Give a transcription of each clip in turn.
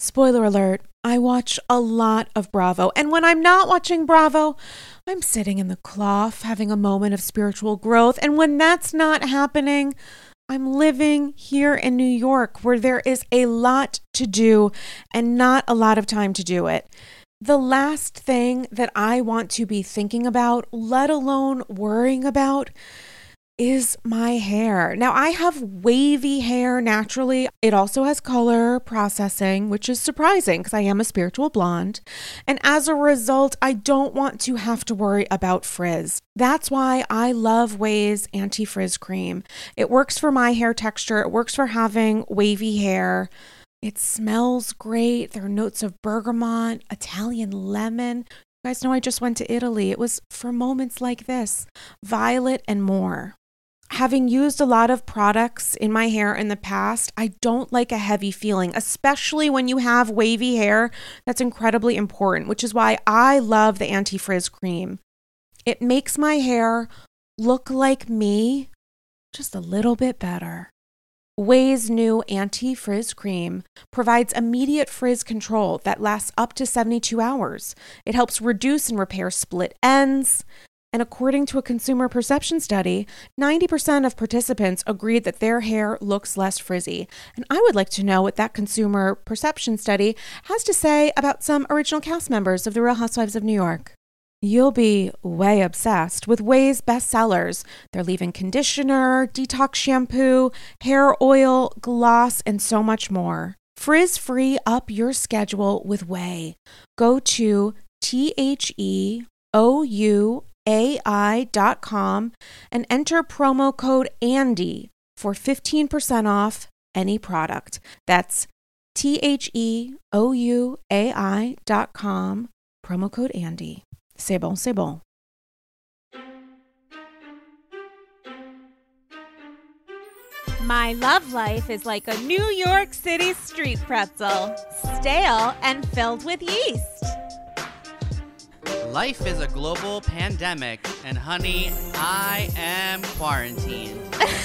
Spoiler alert, I watch a lot of Bravo. And when I'm not watching Bravo, I'm sitting in the cloth having a moment of spiritual growth. And when that's not happening, I'm living here in New York where there is a lot to do and not a lot of time to do it. The last thing that I want to be thinking about, let alone worrying about, is my hair. Now, I have wavy hair naturally. It also has color processing, which is surprising because I am a spiritual blonde. And as a result, I don't want to have to worry about frizz. That's why I love Ouai's anti-frizz cream. It works for my hair texture. It works for having wavy hair. It smells great. There are notes of bergamot, Italian lemon. You guys know I just went to Italy. It was for moments like this, violet and more. Having used a lot of products in my hair in the past, I don't like a heavy feeling, especially when you have wavy hair. That's incredibly important, which is why I love the anti-frizz cream. It makes my hair look like me, just a little bit better. Ouai's new anti-frizz cream provides immediate frizz control that lasts up to 72 hours. It helps reduce and repair split ends. And according to a consumer perception study, 90% of participants agreed that their hair looks less frizzy. And I would like to know what that consumer perception study has to say about some original cast members of The Real Housewives of New York. You'll be way obsessed with Ouai's bestsellers. Their leave-in conditioner, detox shampoo, hair oil, gloss, and so much more. Frizz-free up your schedule with Ouai. Go to TheOuai.com and enter promo code Andy for 15% off any product. That's TheOuai.com, promo code Andy. C'est bon, c'est bon. My love life is like a New York City street pretzel, stale and filled with yeast. Life is a global pandemic, and honey, I am quarantined.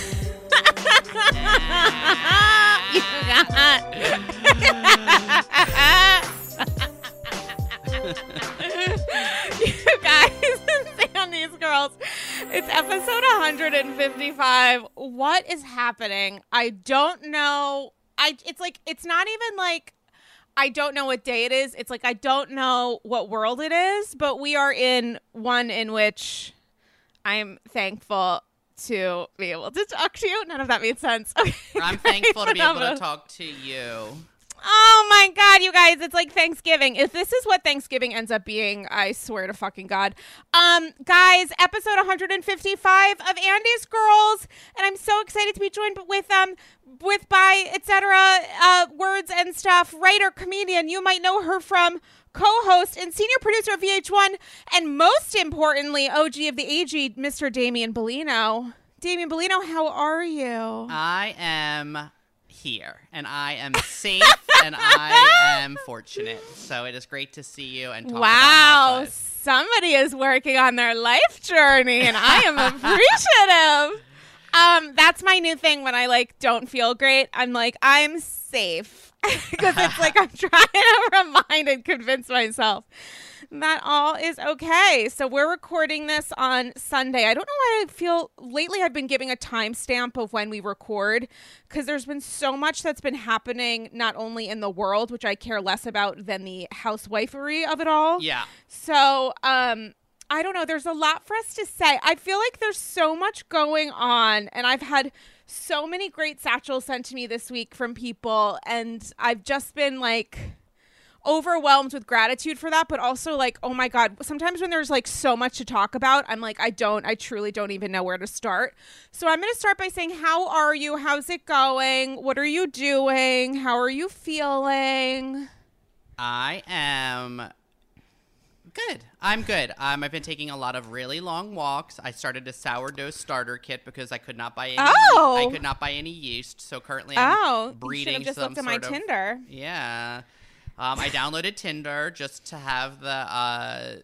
You guys, and these girls, it's episode 155. What is happening? I don't know. It's not even like I don't know what day it is. It's like I don't know what world it is, but we are in one in which I'm thankful to be able to talk to you. None of that made sense. Okay, I'm thankful to be able to talk to you. Oh my God, you guys, it's like Thanksgiving. If this is what Thanksgiving ends up being, I swear to fucking God. Guys, episode 155 of Andy's Girls, and I'm so excited to be joined with by etc. Words and stuff. Writer, comedian, you might know her from co-host and senior producer of VH1, and most importantly, OG of the AG, Mr. Damian Bellino. Damian Bellino, how are you? I am here, and I am safe, and I am fortunate. So it is great to see you and talk about housewives. Somebody is working on their life journey, and I am appreciative. That's my new thing when I don't feel great. I'm like, I'm safe. Because it's like I'm trying to remind and convince myself that all is okay. So we're recording this on Sunday. I don't know why I feel lately I've been giving a timestamp of when we record, because there's been so much that's been happening, not only in the world, which I care less about than the housewifery of it all. Yeah. So, I don't know. There's a lot for us to say. I feel like there's so much going on, and I've had so many great satchels sent to me this week from people, and I've just been overwhelmed with gratitude for that, but also oh my God, sometimes when there's so much to talk about, I'm like, I truly don't even know where to start. So I'm going to start by saying, how are you? How's it going? What are you doing? How are you feeling? I am good. I'm good. I've been taking a lot of really long walks. I started a sourdough starter kit because I could not buy any. I could not buy any yeast. So currently I'm breeding you should have just some looked at my Tinder. Yeah. I downloaded Tinder just to have the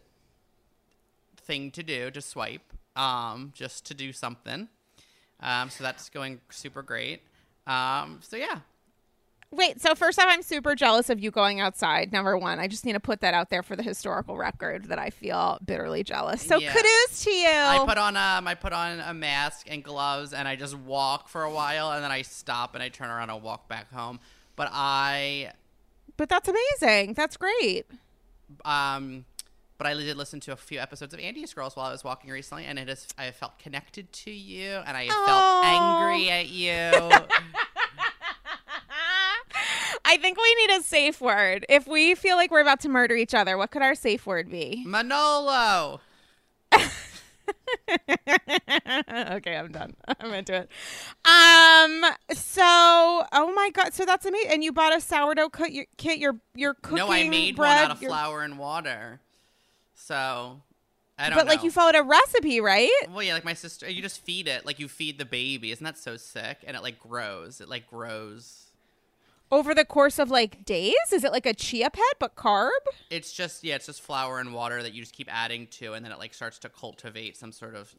thing to do, to swipe, just to do something. So that's going super great. So yeah. Wait, so first off, I'm super jealous of you going outside. Number one, I just need to put that out there for the historical record that I feel bitterly jealous. So kudos to you. I put on a mask and gloves, and I just walk for a while, and then I stop and I turn around and walk back home. But that's amazing. That's great. But I did listen to a few episodes of Andy's Girls while I was walking recently, and I felt connected to you, and I felt angry at you. I think we need a safe word. If we feel like we're about to murder each other, what could our safe word be? Manolo. Okay, I'm done. I'm into it. So, oh my God. So that's amazing. And you bought a sourdough kit. You're cooking. No, I made bread. one out of flour and water. So, I don't know. But like you followed a recipe, right? Well, yeah, like my sister, you just feed it. Like you feed the baby. Isn't that so sick? And it like grows. It like grows. Over the course of like days? Is it like a chia pet but carb? It's just flour and water that you just keep adding to, and then it like starts to cultivate some sort of,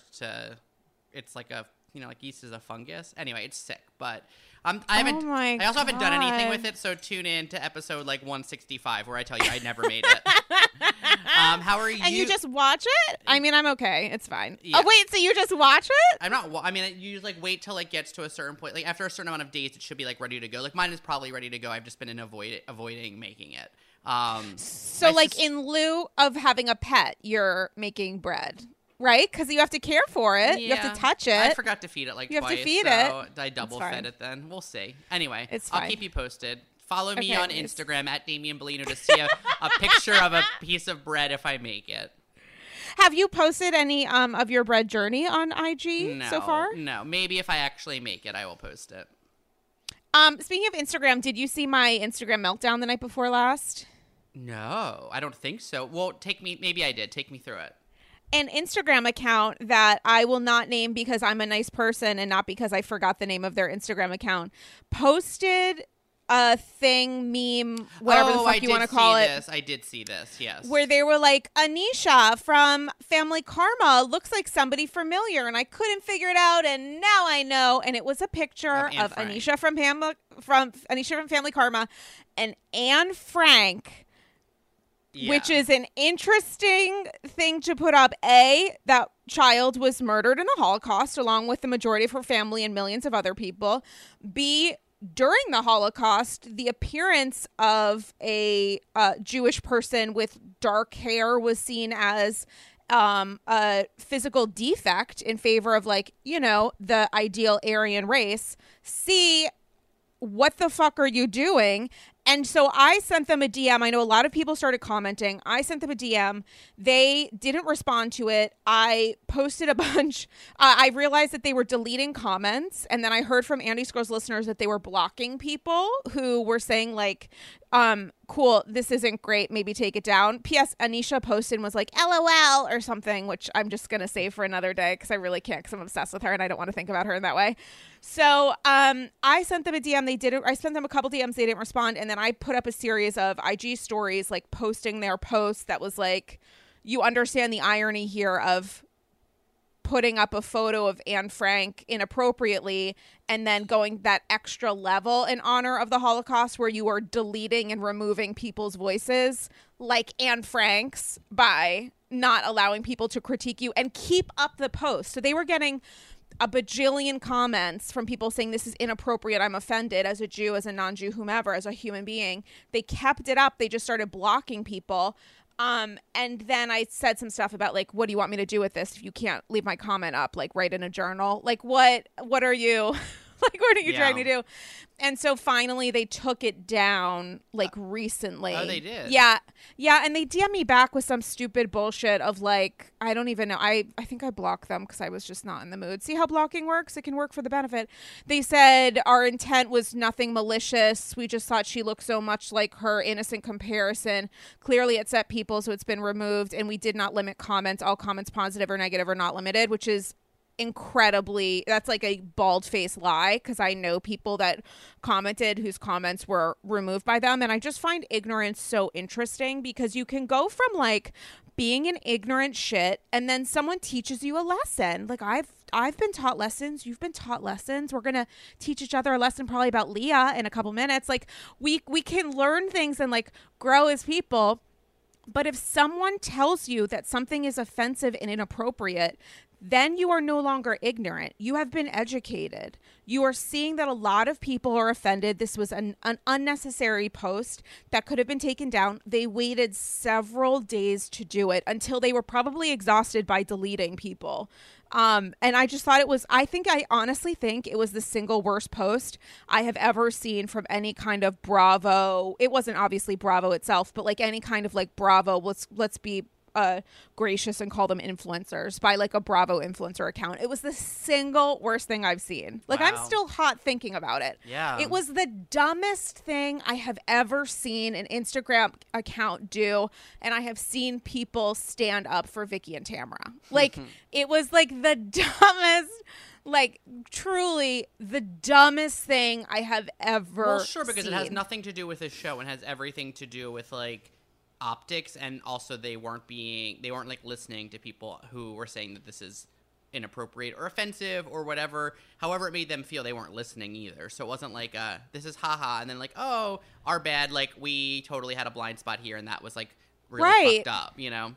it's like a, like yeast is a fungus. Anyway, it's sick, but I also haven't done anything with it, so tune in to episode like 165 where I tell you I never made it. How are you? And you just watch it? I mean, I'm okay. It's fine. Yeah. Oh, wait, so you just watch it? I'm not. I mean, you just like wait till it gets to a certain point. Like after a certain amount of days, it should be like ready to go. Like mine is probably ready to go. I've just been avoiding making it. So like in lieu of having a pet, you're making bread. Right? Because you have to care for it. Yeah. You have to touch it. I forgot to feed it you twice. Have to feed it. I double fed it then. We'll see. Anyway, I'll keep you posted. Follow me on Instagram at Damian Bellino to see a picture of a piece of bread if I make it. Have you posted any of your bread journey on IG so far? No. Maybe if I actually make it, I will post it. Speaking of Instagram, did you see my Instagram meltdown the night before last? No, I don't think so. Well, maybe I did. Take me through it. An Instagram account that I will not name because I'm a nice person and not because I forgot the name of their Instagram account posted a meme, whatever the fuck you want to call it. I did see this, yes. Where they were like, Anisha from Family Karma looks like somebody familiar, and I couldn't figure it out, and now I know. And it was a picture of Anisha from Family Karma and Anne Frank. Yeah. Which is an interesting thing to put up. A, that child was murdered in the Holocaust along with the majority of her family and millions of other people. B, during the Holocaust, the appearance of a Jewish person with dark hair was seen as a physical defect in favor of the ideal Aryan race. C, what the fuck are you doing? And so I sent them a DM. I know a lot of people started commenting. I sent them a DM. They didn't respond to it. I posted a bunch. I realized that they were deleting comments. And then I heard from Andy's Girls listeners that they were blocking people who were saying cool, this isn't great. Maybe take it down. P.S. Anisha posted and was like, LOL or something, which I'm just going to save for another day because I really can't because I'm obsessed with her and I don't want to think about her in that way. So I sent them a DM. I sent them a couple DMs. They didn't respond. And then I put up a series of IG stories, like posting their posts that was like, you understand the irony here of putting up a photo of Anne Frank inappropriately and then going that extra level in honor of the Holocaust where you are deleting and removing people's voices like Anne Frank's by not allowing people to critique you and keep up the post. So they were getting a bajillion comments from people saying this is inappropriate. I'm offended as a Jew, as a non-Jew, whomever, as a human being. They kept it up. They just started blocking people. And then I said some stuff about what do you want me to do with this if you can't leave my comment up? Write in a journal. What are you what are you trying to do? And so finally they took it down recently. Oh, they did? Yeah. Yeah. And they DM me back with some stupid bullshit of I don't even know. I think I blocked them because I was just not in the mood. See how blocking works? It can work for the benefit. They said our intent was nothing malicious. We just thought she looked so much like her. Innocent comparison. Clearly it set people, so it's been removed. And we did not limit comments. All comments positive or negative are not limited, which is incredibly, that's like a bald-faced lie because I know people that commented whose comments were removed by them, and I just find ignorance so interesting because you can go from being an ignorant shit, and then someone teaches you a lesson. Like I've been taught lessons. You've been taught lessons. We're going to teach each other a lesson probably about Leah in a couple minutes. Like we can learn things and like grow as people. But if someone tells you that something is offensive and inappropriate, then you are no longer ignorant. You have been educated. You are seeing that a lot of people are offended. This was an unnecessary post that could have been taken down. They waited several days to do it until they were probably exhausted by deleting people. And I just thought I honestly think it was the single worst post I have ever seen from any kind of Bravo. It wasn't obviously Bravo itself, but like any kind of like Bravo, let's be gracious and call them influencers, by like a Bravo influencer account. It was the single worst thing I've seen. Like, wow. I'm still hot thinking about it. Yeah. It was the dumbest thing I have ever seen an Instagram account do, and I have seen people stand up for Vicky and Tamara. Like, it was like the dumbest, like truly the dumbest thing I have ever sure, because seen. It has nothing to do with the show and has everything to do with like optics, and also they weren't like listening to people who were saying that this is inappropriate or offensive or whatever. However it made them feel, they weren't listening either. So it wasn't like this is haha and then like, oh, our bad, like we totally had a blind spot here and that was like really fucked up, you know.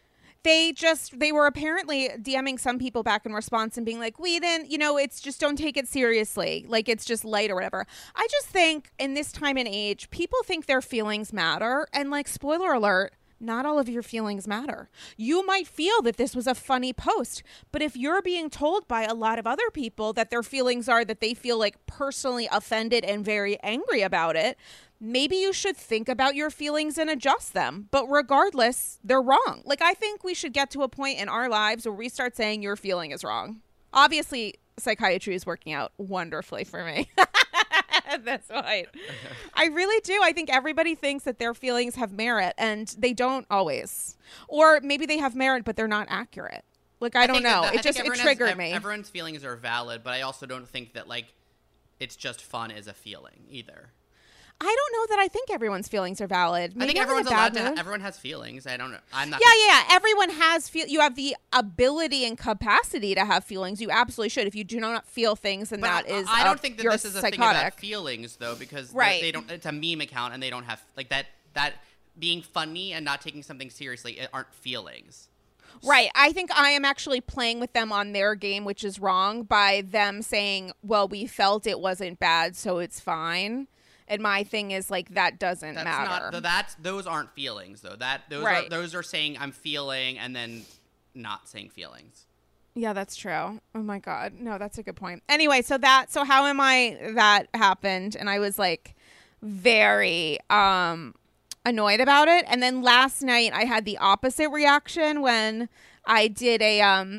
They were apparently DMing some people back in response and being like, we didn't, you know, it's just don't take it seriously. Like, it's just light or whatever. I just think in this time and age, people think their feelings matter. And like, spoiler alert, not all of your feelings matter. You might feel that this was a funny post, but if you're being told by a lot of other people that their feelings are that they feel like personally offended and very angry about it, maybe you should think about your feelings and adjust them. But regardless, they're wrong. Like, I think we should get to a point in our lives where we start saying your feeling is wrong. Obviously, psychiatry is working out wonderfully for me. That's right. I really do. I think everybody thinks that their feelings have merit, and they don't always. Or maybe they have merit, but they're not accurate. Like, I don't know. It triggered me. Everyone's feelings are valid, but I also don't think that, like, it's just fun as a feeling either. I don't know that I think everyone's feelings are valid. Maybe I think everyone's allowed to. Everyone has feelings. I don't know. I'm not. Yeah. Everyone has you have the ability and capacity to have feelings. You absolutely should. If you do not feel things, then that is. I don't think that this is a psychotic thing about feelings, though, because they don't. It's a meme account, and they don't have like that. That being funny and not taking something seriously aren't feelings. Right. I think I am actually playing with them on their game, which is wrong, by them saying, "Well, we felt it wasn't bad, so it's fine." And my thing is like that doesn't matter. Those aren't feelings though. Those are saying I'm feeling and then not saying feelings. Yeah, that's true. Oh my God. No, that's a good point. Anyway, so how am I that happened? And I was like very annoyed about it. And then last night I had the opposite reaction when I did a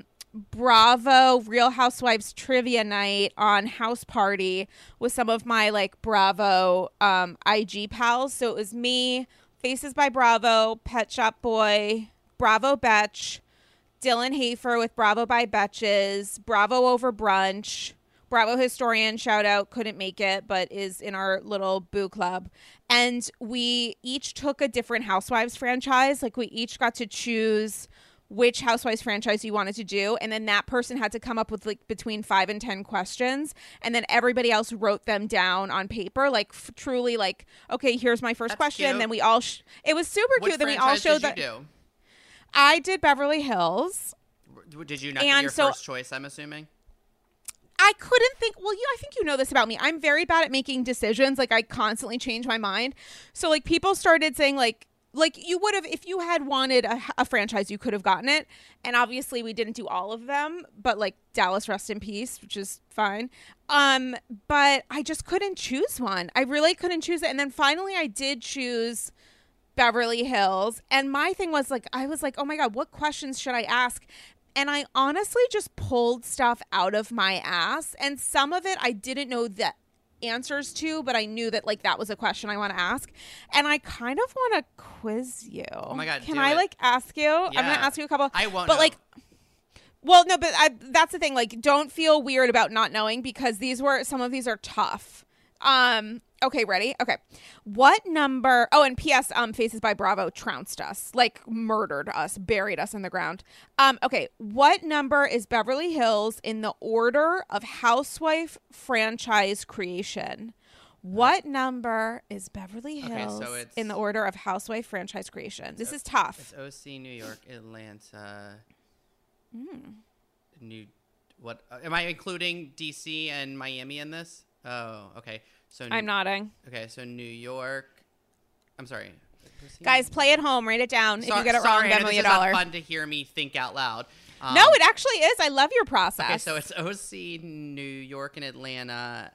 Bravo Real Housewives trivia night on House Party with some of my like Bravo IG pals. So it was me, Faces by Bravo, Pet Shop Boy, Bravo Betch, Dylan Hafer with Bravo by Betches, Bravo Over Brunch, Bravo Historian, shout out, couldn't make it, but is in our little boo club. And we each took a different Housewives franchise. Like we each got to choose which Housewives franchise you wanted to do, and then that person had to come up with like between 5 and 10 questions, and then everybody else wrote them down on paper, like truly like, okay, here's my first question. Cute. Then we all it was super cute. Then we all showed that I did Beverly Hills. Did you not get your first choice, I'm assuming? I couldn't think. Well, I think you know this about me. I'm very bad at making decisions. Like I constantly change my mind. So like people started saying like you would have, if you had wanted a franchise, you could have gotten it. And obviously we didn't do all of them, but like Dallas, rest in peace, which is fine. But I just couldn't choose one. I really couldn't choose it. And then finally I did choose Beverly Hills. And my thing was like, I was like, oh my God, what questions should I ask? And I honestly just pulled stuff out of my ass. And some of it I didn't know that answers to, but I knew that like that was a question I want to ask, and I kind of want to quiz you. Oh my God, can I like ask you? Yeah. I'm gonna ask you a couple. I won't, but like, well, no, but that's the thing. Like, don't feel weird about not knowing, because some of these are tough. Okay, ready? Okay. What number? Oh, and P.S. Faces by Bravo trounced us, like murdered us, buried us in the ground. Okay. What number is Beverly Hills in the order of housewife franchise creation? What number is Beverly Hills in the order of housewife franchise creation? This is tough. It's OC, New York, Atlanta. What am I including DC and Miami in this? Oh, okay. So I'm nodding. Okay, so New York. I'm sorry. Guys, play at home. Write it down. If you get it wrong, Venmo you $1. It's not fun to hear me think out loud. No, it actually is. I love your process. Okay, so it's OC, New York, and Atlanta.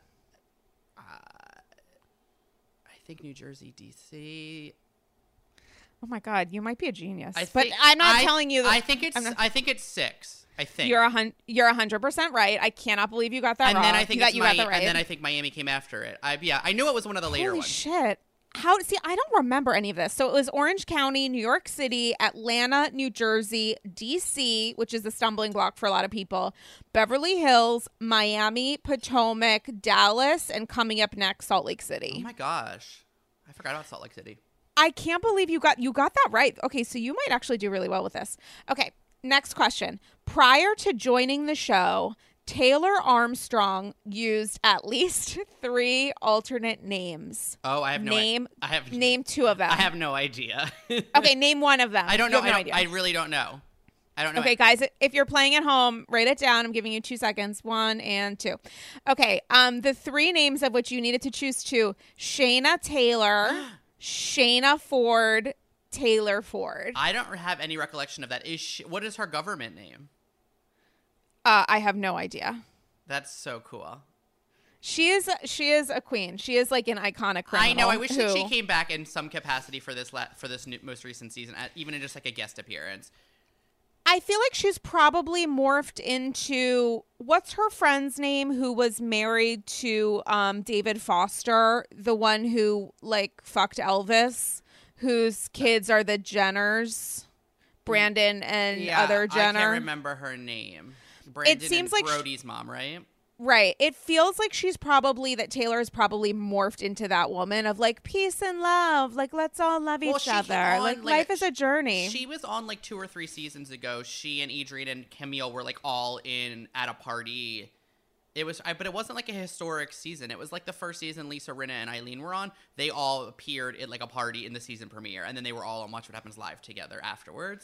I think New Jersey, DC. Oh my God, you might be a genius. But I'm not telling you that. I think it's 6. I think you're 100% right. I cannot believe you got that wrong. And then I think you got that right. And then I think Miami came after it. I knew it was one of the later ones. Holy shit. I don't remember any of this. So it was Orange County, New York City, Atlanta, New Jersey, DC, which is a stumbling block for a lot of people, Beverly Hills, Miami, Potomac, Dallas, and coming up next, Salt Lake City. Oh my gosh. I forgot about Salt Lake City. I can't believe you got that right. Okay, so you might actually do really well with this. Okay, next question. Prior to joining the show, Taylor Armstrong used at least 3 alternate names. Oh, I have no idea. Name 2 of them. I have no idea. Okay, name 1 of them. I don't know. I really don't know. I don't know. Okay, guys, if you're playing at home, write it down. I'm giving you 2 seconds. 1 and 2. Okay, the 3 names of which you needed to choose 2: Shayna Taylor, Shayna Ford, Taylor Ford. I don't have any recollection of that. What is her government name? I have no idea. That's so cool. She is a queen. She is like an iconic criminal. I know. I wish that she came back in some capacity for this most recent season, even in just like a guest appearance. I feel like she's probably morphed into, what's her friend's name who was married to David Foster, the one who like fucked Elvis, whose kids are the Jenners, Brandon and other Jenner. I can't remember her name. Brandon, it seems like Brody's mom, right? Right. It feels like Taylor is probably morphed into that woman of like peace and love. Like, let's all love each other. Like life is a journey. She was on like 2 or 3 seasons ago. She and Adrian and Camille were like all in at a party. But it wasn't like a historic season. It was like the first season Lisa Rinna and Eileen were on. They all appeared at like a party in the season premiere, and then they were all on Watch What Happens Live together afterwards.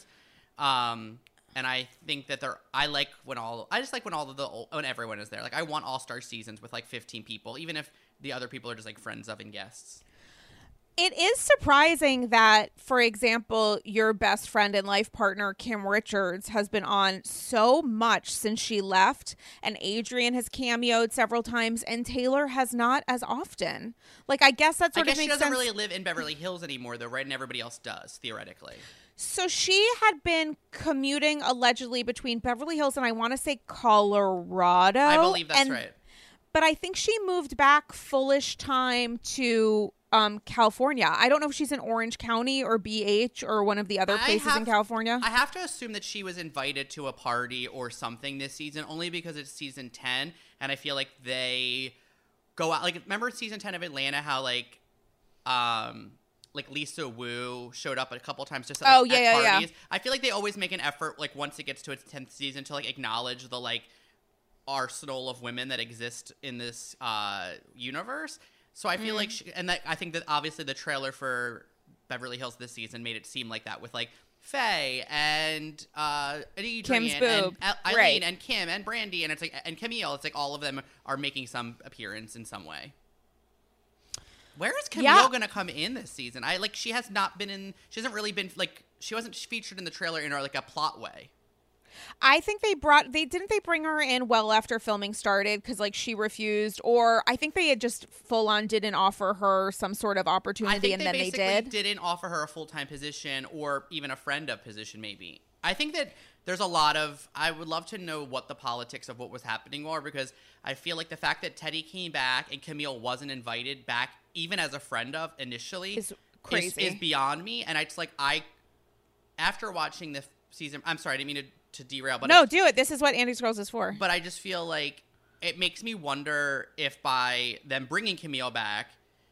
And I think that I just like when everyone is there. Like I want all-star seasons with like 15 people, even if the other people are just like friends of and guests. It is surprising that, for example, your best friend and life partner, Kim Richards, has been on so much since she left, and Adrian has cameoed several times, and Taylor has not as often. Like, I guess that sort of makes sense. She doesn't really live in Beverly Hills anymore, though, right? And everybody else does, theoretically. So she had been commuting allegedly between Beverly Hills and I want to say Colorado. I believe that's right. But I think she moved back fullish time to California. I don't know if she's in Orange County or BH or one of the other places in California. I have to assume that she was invited to a party or something this season, only because it's season 10, and I feel like they go out. Like, remember season 10 of Atlanta, how like Lisa Wu showed up a couple times just at parties. Yeah. I feel like they always make an effort, like once it gets to its 10th season, to like acknowledge the like arsenal of women that exist in this universe. So I feel like, I think that obviously the trailer for Beverly Hills this season made it seem like that with like Faye and Adrian Kim's boob, and Eileen and Kim and Brandy and it's like and Camille. It's like all of them are making some appearance in some way. Where is Camille gonna come in this season? She has not been in. She hasn't really been like she wasn't featured in the trailer in like a plot way. I think they bring her in well after filming started because like she refused, or I think they had just full on didn't offer her some sort of opportunity and then they did. Didn't offer her a full-time position or even a friend of position maybe. I think that there's a lot of, I would love to know what the politics of what was happening were, because I feel like the fact that Teddy came back and Camille wasn't invited back even as a friend of initially is crazy. Is beyond me. And it's like after watching the season, I'm sorry, I didn't mean to derail, but no, do it. This is what Andy's Girls is for. But I just feel like it makes me wonder if by them bringing Camille back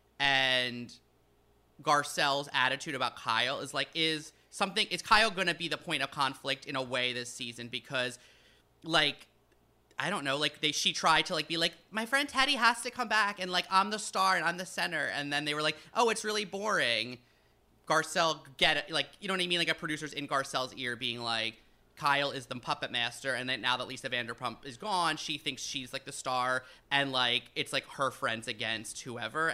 and Garcelle's attitude about Kyle is Kyle going to be the point of conflict in a way this season? Because, like, I don't know, like, she tried to, like, be like, my friend Teddy has to come back, and, like, I'm the star and I'm the center, and then they were like, oh, it's really boring. Garcelle, get it, like, you know what I mean? Like, a producer's in Garcelle's ear being like, Kyle is the puppet master, and then now that Lisa Vanderpump is gone, she thinks she's, like, the star, and, like, it's, like, her friends against whomever,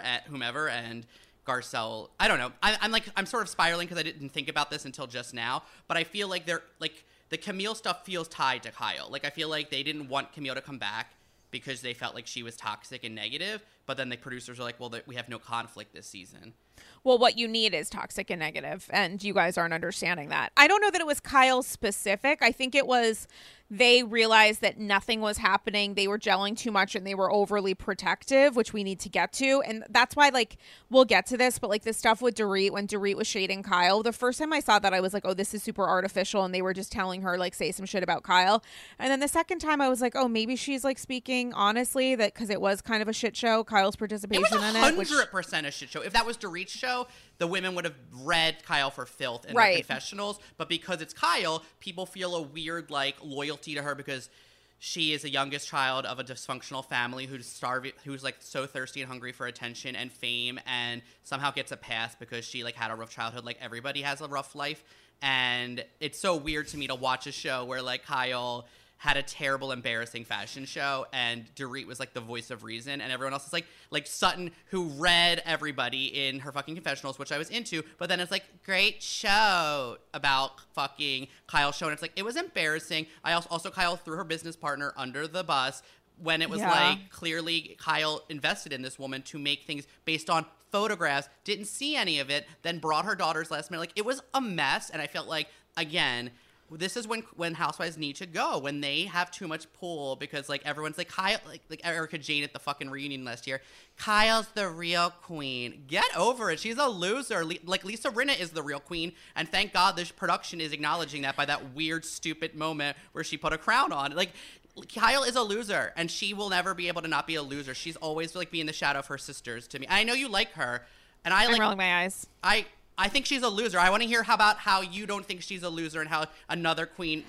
and Garcelle, I don't know. I'm sort of spiraling because I didn't think about this until just now, but I feel like the Camille stuff feels tied to Kyle. Like, I feel like they didn't want Camille to come back because they felt like she was toxic and negative, but then the producers are like, well, we have no conflict this season. Well, what you need is toxic and negative, and you guys aren't understanding that. I don't know that it was Kyle specific. I think it was they realized that nothing was happening. They were gelling too much, and they were overly protective, which we need to get to. And that's why, like, we'll get to this, but, like, the stuff with Dorit, when Dorit was shading Kyle, the first time I saw that, I was like, oh, this is super artificial, and they were just telling her, like, say some shit about Kyle. And then the second time, I was like, oh, maybe she's, like, speaking honestly, that because it was kind of a shit show, Kyle's participation in it. It was 100% a shit show. If that was Dorit's show, the women would have read Kyle for filth in the confessionals, but because it's Kyle, people feel a weird, like, loyalty to her because she is the youngest child of a dysfunctional family who's like so thirsty and hungry for attention and fame, and somehow gets a pass because she, like, had a rough childhood. Like, everybody has a rough life, and it's so weird to me to watch a show where, like, Kyle had a terrible, embarrassing fashion show, and Dorit was, like, the voice of reason, and everyone else is like Sutton, who read everybody in her fucking confessionals, which I was into, but then it's like, great show about fucking Kyle's show, and it's like, it was embarrassing. Also Kyle threw her business partner under the bus when it was like, clearly Kyle invested in this woman to make things based on photographs, didn't see any of it, then brought her daughters last minute. Like, it was a mess, and I felt like, again, this is when housewives need to go, when they have too much pull, because, like, everyone's like, Kyle, like Erica Jane at the fucking reunion last year, Kyle's the real queen. Get over it. She's a loser. Like, Lisa Rinna is the real queen, and thank God this production is acknowledging that by that weird, stupid moment where she put a crown on. Like, Kyle is a loser, and she will never be able to not be a loser. She's always, like, be in the shadow of her sisters to me. And I know you like her, and I'm rolling my eyes. I think she's a loser. I want to hear about how you don't think she's a loser, and how another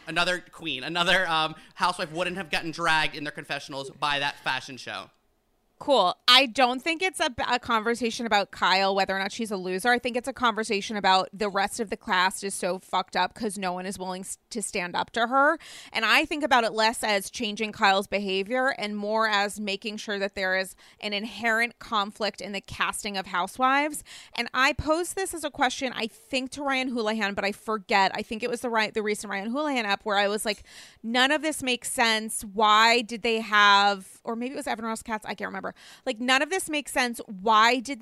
housewife wouldn't have gotten dragged in their confessionals by that fashion show. Cool. I don't think it's a conversation about Kyle, whether or not she's a loser. I think it's a conversation about the rest of the class is so fucked up because no one is willing to stand up to her. And I think about it less as changing Kyle's behavior and more as making sure that there is an inherent conflict in the casting of housewives. And I posed this as a question, I think, to Ryan Houlihan, but I forget. I think it was the recent Ryan Houlihan app where I was like, none of this makes sense. Why did they have, or maybe it was Evan Ross Katz, I can't remember. Like, none of this makes sense. Why did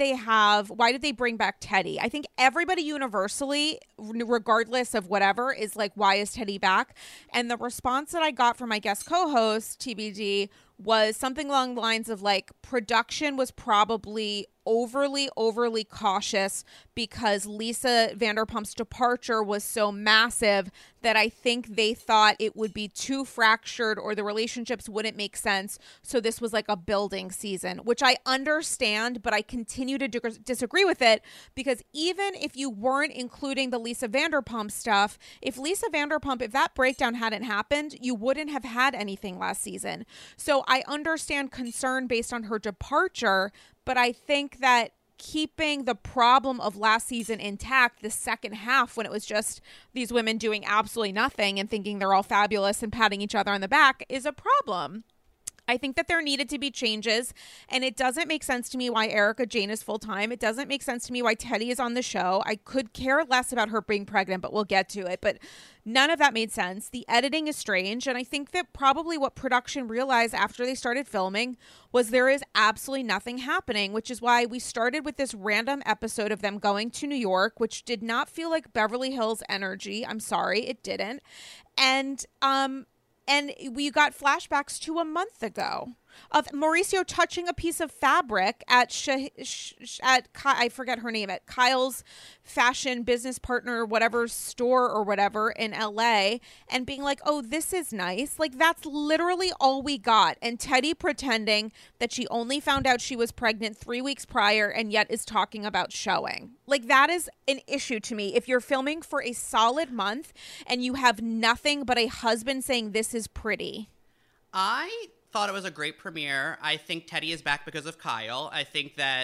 they bring back Teddy? I think everybody universally, regardless of whatever, is like, why is Teddy back? And the response that I got from my guest co-host, TBD, was something along the lines of, like, production was probably overly cautious because Lisa Vanderpump's departure was so massive that I think they thought it would be too fractured or the relationships wouldn't make sense. So this was like a building season, which I understand, but I continue to disagree with it, because even if you weren't including the Lisa Vanderpump stuff, if that breakdown hadn't happened, you wouldn't have had anything last season. So I understand concern based on her departure, but I think that keeping the problem of last season intact, the second half, when it was just these women doing absolutely nothing and thinking they're all fabulous and patting each other on the back, is a problem. I think that there needed to be changes, and it doesn't make sense to me why Erica Jane is full-time. It doesn't make sense to me why Teddy is on the show. I could care less about her being pregnant, but we'll get to it. But none of that made sense. The editing is strange, and I think that probably what production realized after they started filming was there is absolutely nothing happening, which is why we started with this random episode of them going to New York, which did not feel like Beverly Hills energy. I'm sorry, it didn't. And we got flashbacks to a month ago. of Mauricio touching a piece of fabric at I forget her name, at Kyle's fashion business partner, whatever store or whatever in LA, and being like, oh, this is nice. Like, that's literally all we got. And Teddi pretending that she only found out she was pregnant 3 weeks prior and yet is talking about showing. Like, that is an issue to me. If you're filming for a solid month and you have nothing but a husband saying this is pretty. I thought it was a great premiere. I think Teddi is back because of Kyle. I think that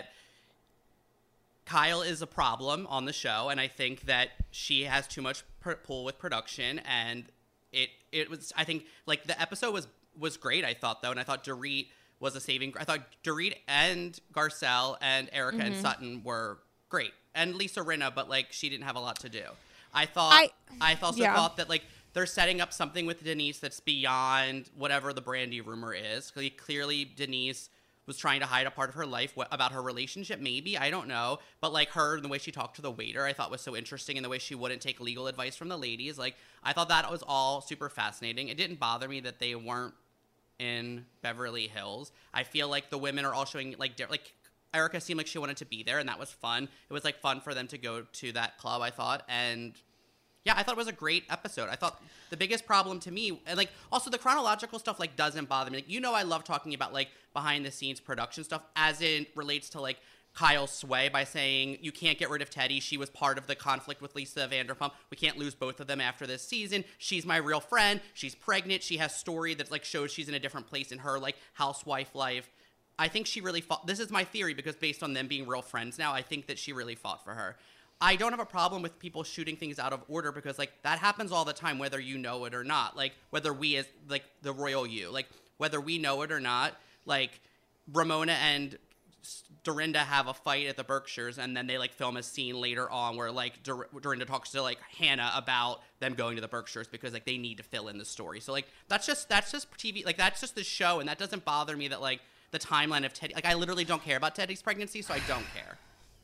Kyle is a problem on the show, and I think that she has too much pull with production, and it was, I think, like, the episode was great, I thought, though, and I thought Dorit was a saving. I thought Dorit and Garcelle and Erica and Sutton were great, and Lisa Rinna, but, like, she didn't have a lot to do. I also thought that, like, they're setting up something with Denise that's beyond whatever the Brandy rumor is. Clearly, Denise was trying to hide a part of her life about her relationship, maybe. I don't know. But, like, her and the way she talked to the waiter, I thought was so interesting, and the way she wouldn't take legal advice from the ladies. Like, I thought that was all super fascinating. It didn't bother me that they weren't in Beverly Hills. I feel like the women are all showing, like Erica seemed like she wanted to be there, and that was fun. It was, like, fun for them to go to that club, I thought, and yeah, I thought it was a great episode. I thought the biggest problem to me, and, like, also the chronological stuff, like, doesn't bother me. Like, you know, I love talking about, like, behind the scenes production stuff as it relates to, like, Kyle's sway by saying you can't get rid of Teddi. She was part of the conflict with Lisa Vanderpump. We can't lose both of them after this season. She's my real friend. She's pregnant. She has story that, like, shows she's in a different place in her, like, housewife life. I think she really fought. This is my theory because based on them being real friends now, I think that she really fought for her. I don't have a problem with people shooting things out of order because, like, that happens all the time, whether you know it or not. Like, whether we as, like, the royal you, like, whether we know it or not, like, Ramona and Dorinda have a fight at the Berkshires, and then they, like, film a scene later on where, like, Dorinda talks to, like, Hannah about them going to the Berkshires because, like, they need to fill in the story. So, like, that's just TV. Like, that's just the show, and that doesn't bother me that, like, the timeline of Teddi. Like, I literally don't care about Teddi's pregnancy, so I don't care.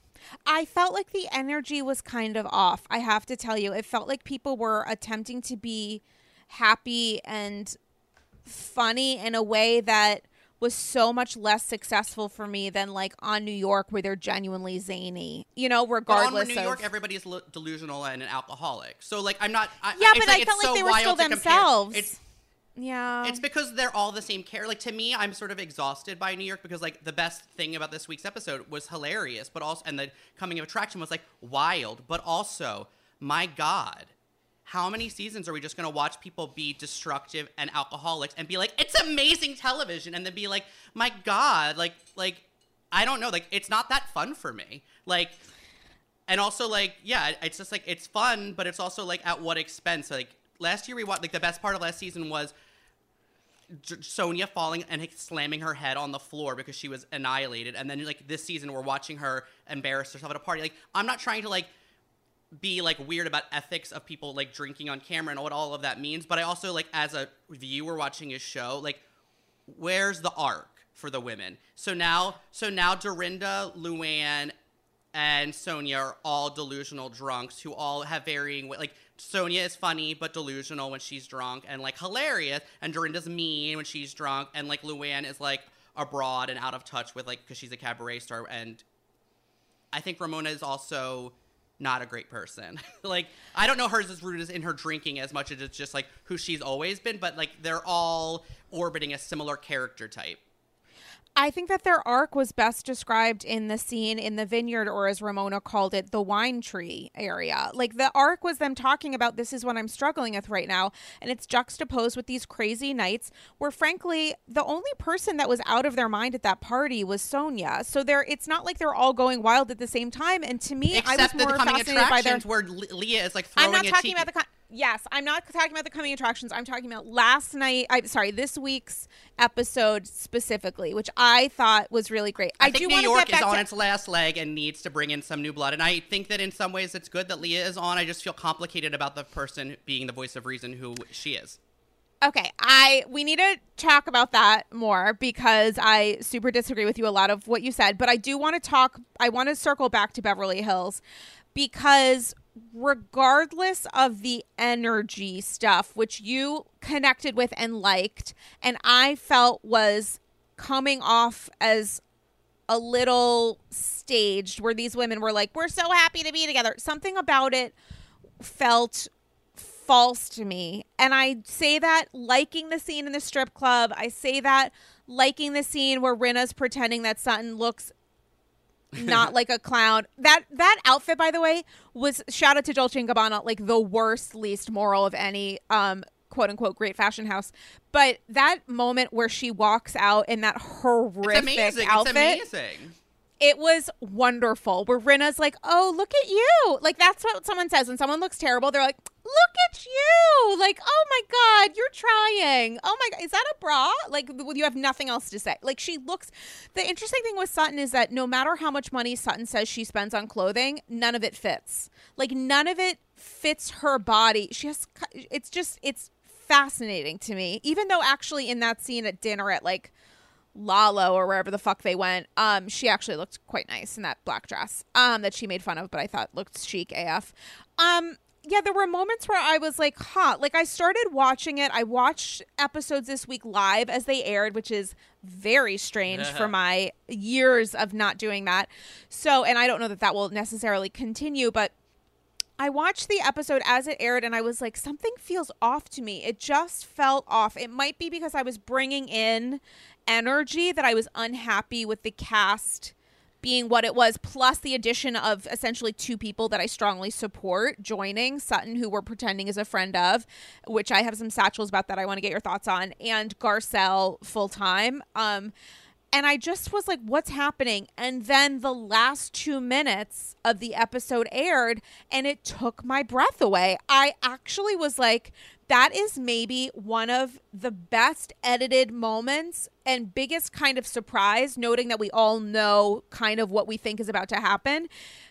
I felt like the energy was kind of off. I have to tell you, it felt like people were attempting to be happy and funny in a way that was so much less successful for me than, like, on New York, where they're genuinely zany, you know, regardless. But on New York, everybody's delusional and an alcoholic. So, like, I'm not. But I felt like they were still themselves. Yeah. It's because they're all the same character. Like, to me, I'm sort of exhausted by New York because, like, the best thing about this week's episode was hilarious, but also, and the coming of attraction was, like, wild, but also, my God, how many seasons are we just going to watch people be destructive and alcoholics and be like, it's amazing television, and then be like, my God, like, I don't know, like, it's not that fun for me. Like, and also, like, yeah, it's just, like, it's fun, but it's also, like, at what expense? Like, last year we watched, like, the best part of last season was Sonia falling and slamming her head on the floor because she was annihilated. And then, like, this season we're watching her embarrass herself at a party. Like, I'm not trying to, like, be, like, weird about ethics of people, like, drinking on camera and what all of that means. But I also, like, as a viewer watching his show, like, where's the arc for the women? So now Dorinda, Luann, and Sonia are all delusional drunks who all have varying, like, Sonia is funny but delusional when she's drunk and, like, hilarious, and Dorinda's mean when she's drunk, and, like, Luann is, like, abroad and out of touch with, like, because she's a cabaret star, and I think Ramona is also not a great person. Like, I don't know hers as root as in her drinking as much as it's just, like, who she's always been, but, like, they're all orbiting a similar character type. I think that their arc was best described in the scene in the vineyard, or as Ramona called it, the wine tree area. Like, the arc was them talking about, this is what I'm struggling with right now. And it's juxtaposed with these crazy nights where, frankly, the only person that was out of their mind at that party was Sonia. So it's not like they're all going wild at the same time. And to me, I was more fascinated by their... where Leah is, like, throwing I'm not talking about the... Yes, I'm not talking about the coming attractions. I'm talking about this week's episode specifically, which I thought was really great. I think New York is on its last leg and needs to bring in some new blood. And I think that in some ways it's good that Leah is on. I just feel complicated about the person being the voice of reason who she is. Okay, we need to talk about that more because I super disagree with you a lot of what you said. But I do want to circle back to Beverly Hills because regardless of the energy stuff, which you connected with and liked, and I felt was coming off as a little staged, where these women were like, we're so happy to be together. Something about it felt false to me. And I say that liking the scene in the strip club. I say that liking the scene where Rinna's pretending that Sutton looks not like a clown. That outfit, by the way, was, shout out to Dolce & Gabbana, like the worst, least moral of any quote unquote great fashion house. But that moment where she walks out in that horrific outfit. It's amazing. It was wonderful. Where Rinna's like, oh, look at you. Like, that's what someone says when someone looks terrible. They're like, look at you. Like, oh my God, you're trying. Oh my God, is that a bra? Like, you have nothing else to say. Like, she looks, the interesting thing with Sutton is that no matter how much money Sutton says she spends on clothing, none of it fits. Like, none of it fits her body. It's fascinating to me. Even though actually in that scene at dinner at like Lalo or wherever the fuck they went, she actually looked quite nice in that black dress that she made fun of, but I thought looked chic AF. Yeah, there were moments where I was like, like I started watching it. I watched episodes this week live as they aired, which is very strange for my years of not doing that. So, and I don't know that will necessarily continue, but I watched the episode as it aired and I was like, something feels off to me. It just felt off. It might be because I was bringing in energy that I was unhappy with the cast being what it was, plus the addition of essentially two people that I strongly support joining, Sutton, who we're pretending is a friend of, which I have some satchels about that I want to get your thoughts on, and Garcelle full-time. And I just was like, what's happening? And then the last 2 minutes of the episode aired and it took my breath away. I actually was like, that is maybe one of the best edited moments and biggest kind of surprise, noting that we all know kind of what we think is about to happen,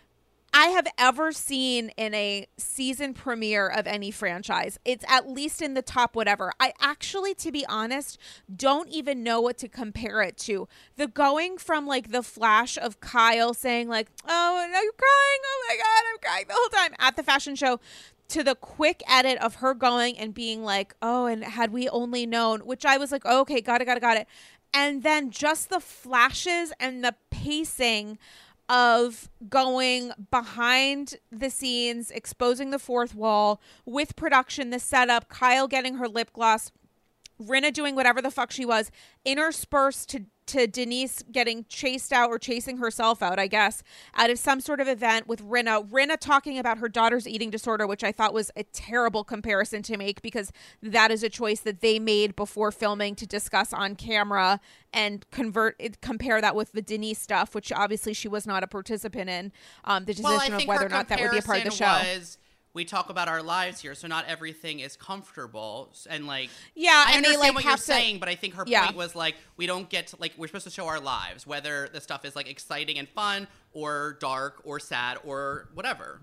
I have ever seen in a season premiere of any franchise. It's at least in the top whatever. I actually, to be honest, don't even know what to compare it to. The going from like the flash of Kyle saying like, oh, I'm crying. Oh my God, I'm crying the whole time at the fashion show, to the quick edit of her going and being like, oh, and had we only known, which I was like, oh, okay, got it. And then just the flashes and the pacing of going behind the scenes, exposing the fourth wall with production, the setup, Kyle getting her lip gloss, Rinna doing whatever the fuck she was, interspersed to Denise getting chased out or chasing herself out, I guess, out of some sort of event with Rinna talking about her daughter's eating disorder, which I thought was a terrible comparison to make because that is a choice that they made before filming to discuss on camera and compare that with the Denise stuff, which obviously she was not a participant in, the decision of whether or not that would be a part of the show. We talk about our lives here, so not everything is comfortable. And like, yeah, I understand what you're saying, but I think her point was like, we don't get to, like, we're supposed to show our lives, whether the stuff is like exciting and fun or dark or sad or whatever.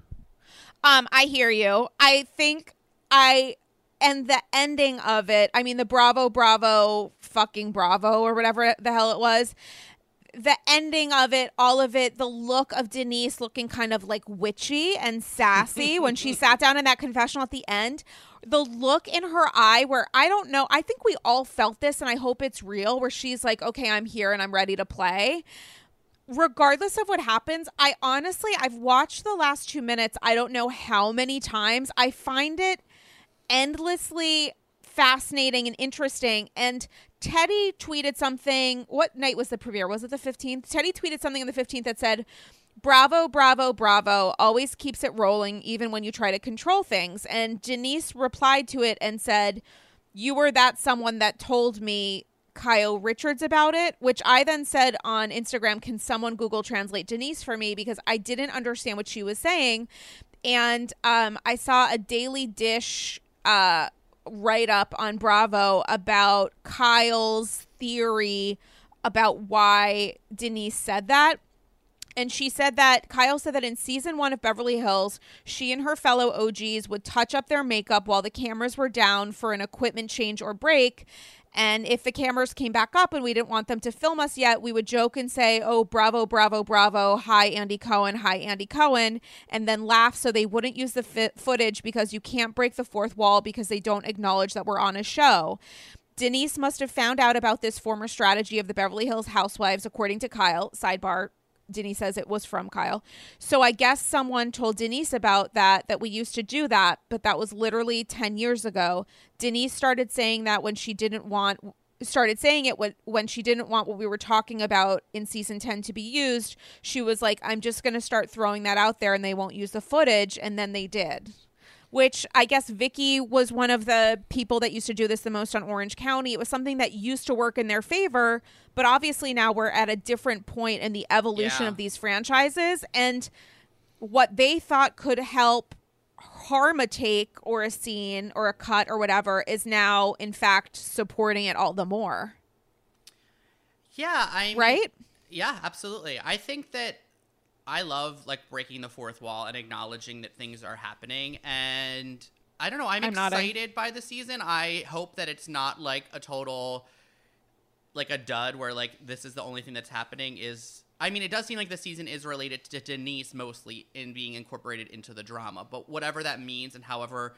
I hear you. I think and the ending of it, I mean, the Bravo, fucking Bravo or whatever the hell it was. The ending of it, all of it, the look of Denise looking kind of like witchy and sassy when she sat down in that confessional at the end, the look in her eye where I don't know, I think we all felt this and I hope it's real, where she's like, okay, I'm here and I'm ready to play. Regardless of what happens, I've watched the last 2 minutes, I don't know how many times. I find it endlessly fascinating and interesting. And Teddy tweeted something. What night was the premiere? Was it the 15th? Teddy tweeted something on the 15th that said, Bravo, Bravo, Bravo always keeps it rolling even when you try to control things. And Denise replied to it and said, you were that someone that told me Kyle Richards about it, which I then said on Instagram, can someone Google Translate Denise for me? Because I didn't understand what she was saying. And I saw a Daily Dish write up on Bravo about Kyle's theory about why Denise said that. And she said that Kyle said that in season 1 of Beverly Hills, she and her fellow OGs would touch up their makeup while the cameras were down for an equipment change or break. And if the cameras came back up and we didn't want them to film us yet, we would joke and say, oh, Bravo, Bravo, Bravo. Hi, Andy Cohen. Hi, Andy Cohen. And then laugh so they wouldn't use the footage because you can't break the fourth wall because they don't acknowledge that we're on a show. Denise must have found out about this former strategy of the Beverly Hills Housewives, according to Kyle. Sidebar, Denise says it was from Kyle. So I guess someone told Denise about that we used to do that, but that was literally 10 years ago. Denise started saying that when she didn't want when she didn't want what we were talking about in season 10 to be used. She was like, I'm just going to start throwing that out there and they won't use the footage. And then they did. Which I guess Vicky was one of the people that used to do this the most on Orange County. It was something that used to work in their favor, but obviously now we're at a different point in the evolution of these franchises, and what they thought could help harm a take or a scene or a cut or whatever is now in fact supporting it all the more. Yeah, right? Yeah, absolutely. I think that I love like breaking the fourth wall and acknowledging that things are happening. And I don't know, I'm excited by the season. I hope that it's not like a total, like a dud where like this is the only thing that's happening is, I mean, it does seem like the season is related to Denise mostly in being incorporated into the drama, but whatever that means and however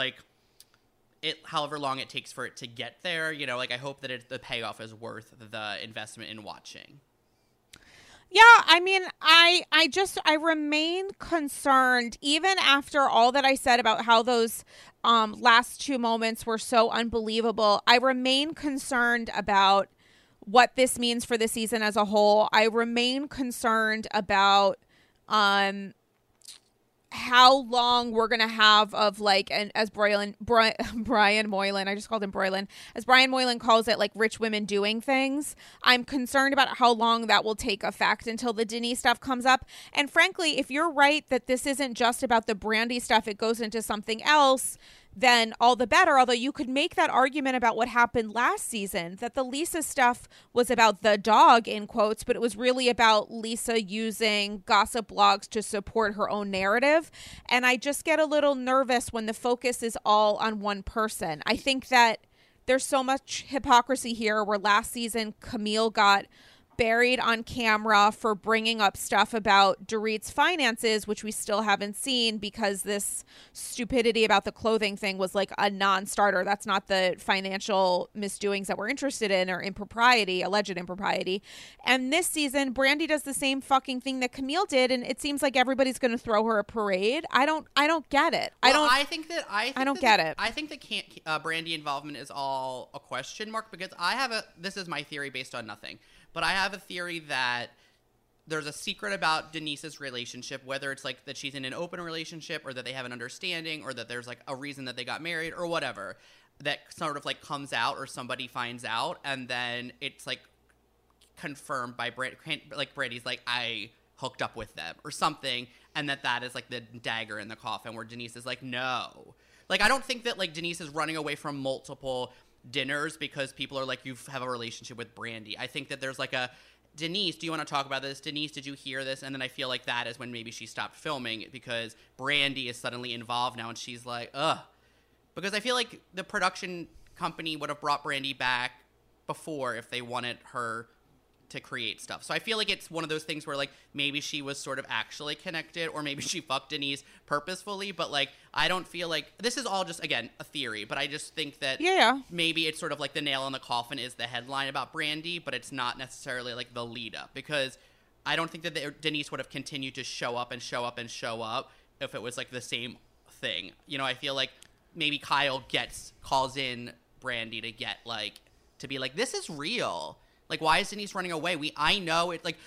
long it takes for it to get there, you know, like I hope that the payoff is worth the investment in watching. Yeah, I mean, I remain concerned even after all that I said about how those last two moments were so unbelievable. I remain concerned about what this means for the season as a whole. I remain concerned about how long we're going to have of like, and as Brian Moylan, I just called him Broylan, as Brian Moylan calls it, like rich women doing things. I'm concerned about how long that will take effect until the Denise stuff comes up. And frankly, if you're right that this isn't just about the Brandi stuff, it goes into something else, then all the better. Although you could make that argument about what happened last season, that the Lisa stuff was about the dog, in quotes, but it was really about Lisa using gossip blogs to support her own narrative. And I just get a little nervous when the focus is all on one person. I think that there's so much hypocrisy here where last season Camille got buried on camera for bringing up stuff about Dorit's finances, which we still haven't seen because this stupidity about the clothing thing was like a non-starter. That's not the financial misdoings that we're interested in, or impropriety, alleged impropriety. And this season, Brandi does the same fucking thing that Camille did, and it seems like everybody's going to throw her a parade. I don't get it. Well, I don't get it. I think that Brandi involvement is all a question mark because this is my theory based on nothing. But I have a theory that there's a secret about Denise's relationship, whether it's like that she's in an open relationship or that they have an understanding or that there's like a reason that they got married or whatever, that sort of like comes out or somebody finds out and then it's like confirmed by Brandi's like, I hooked up with them or something, and that is like the dagger in the coffin where Denise is like, no. Like, I don't think that like Denise is running away from multiple dinners because people are like, you have a relationship with Brandi. I think that there's like a, Denise, do you want to talk about this? Denise, did you hear this? And then I feel like that is when maybe she stopped filming because Brandi is suddenly involved now and she's like, ugh. Because I feel like the production company would have brought Brandi back before if they wanted her to create stuff. So I feel like it's one of those things where like maybe she was sort of actually connected or maybe she fucked Denise purposefully, but like I don't feel like this is all just, again, a theory, but I just think that maybe it's sort of like the nail in the coffin is the headline about Brandi, but it's not necessarily like the lead up, because I don't think that Denise would have continued to show up and show up and show up if it was like the same thing. You know, I feel like maybe Kyle calls in Brandi to get like, to be like, this is real. Like, why is Denise running away? I know it. Like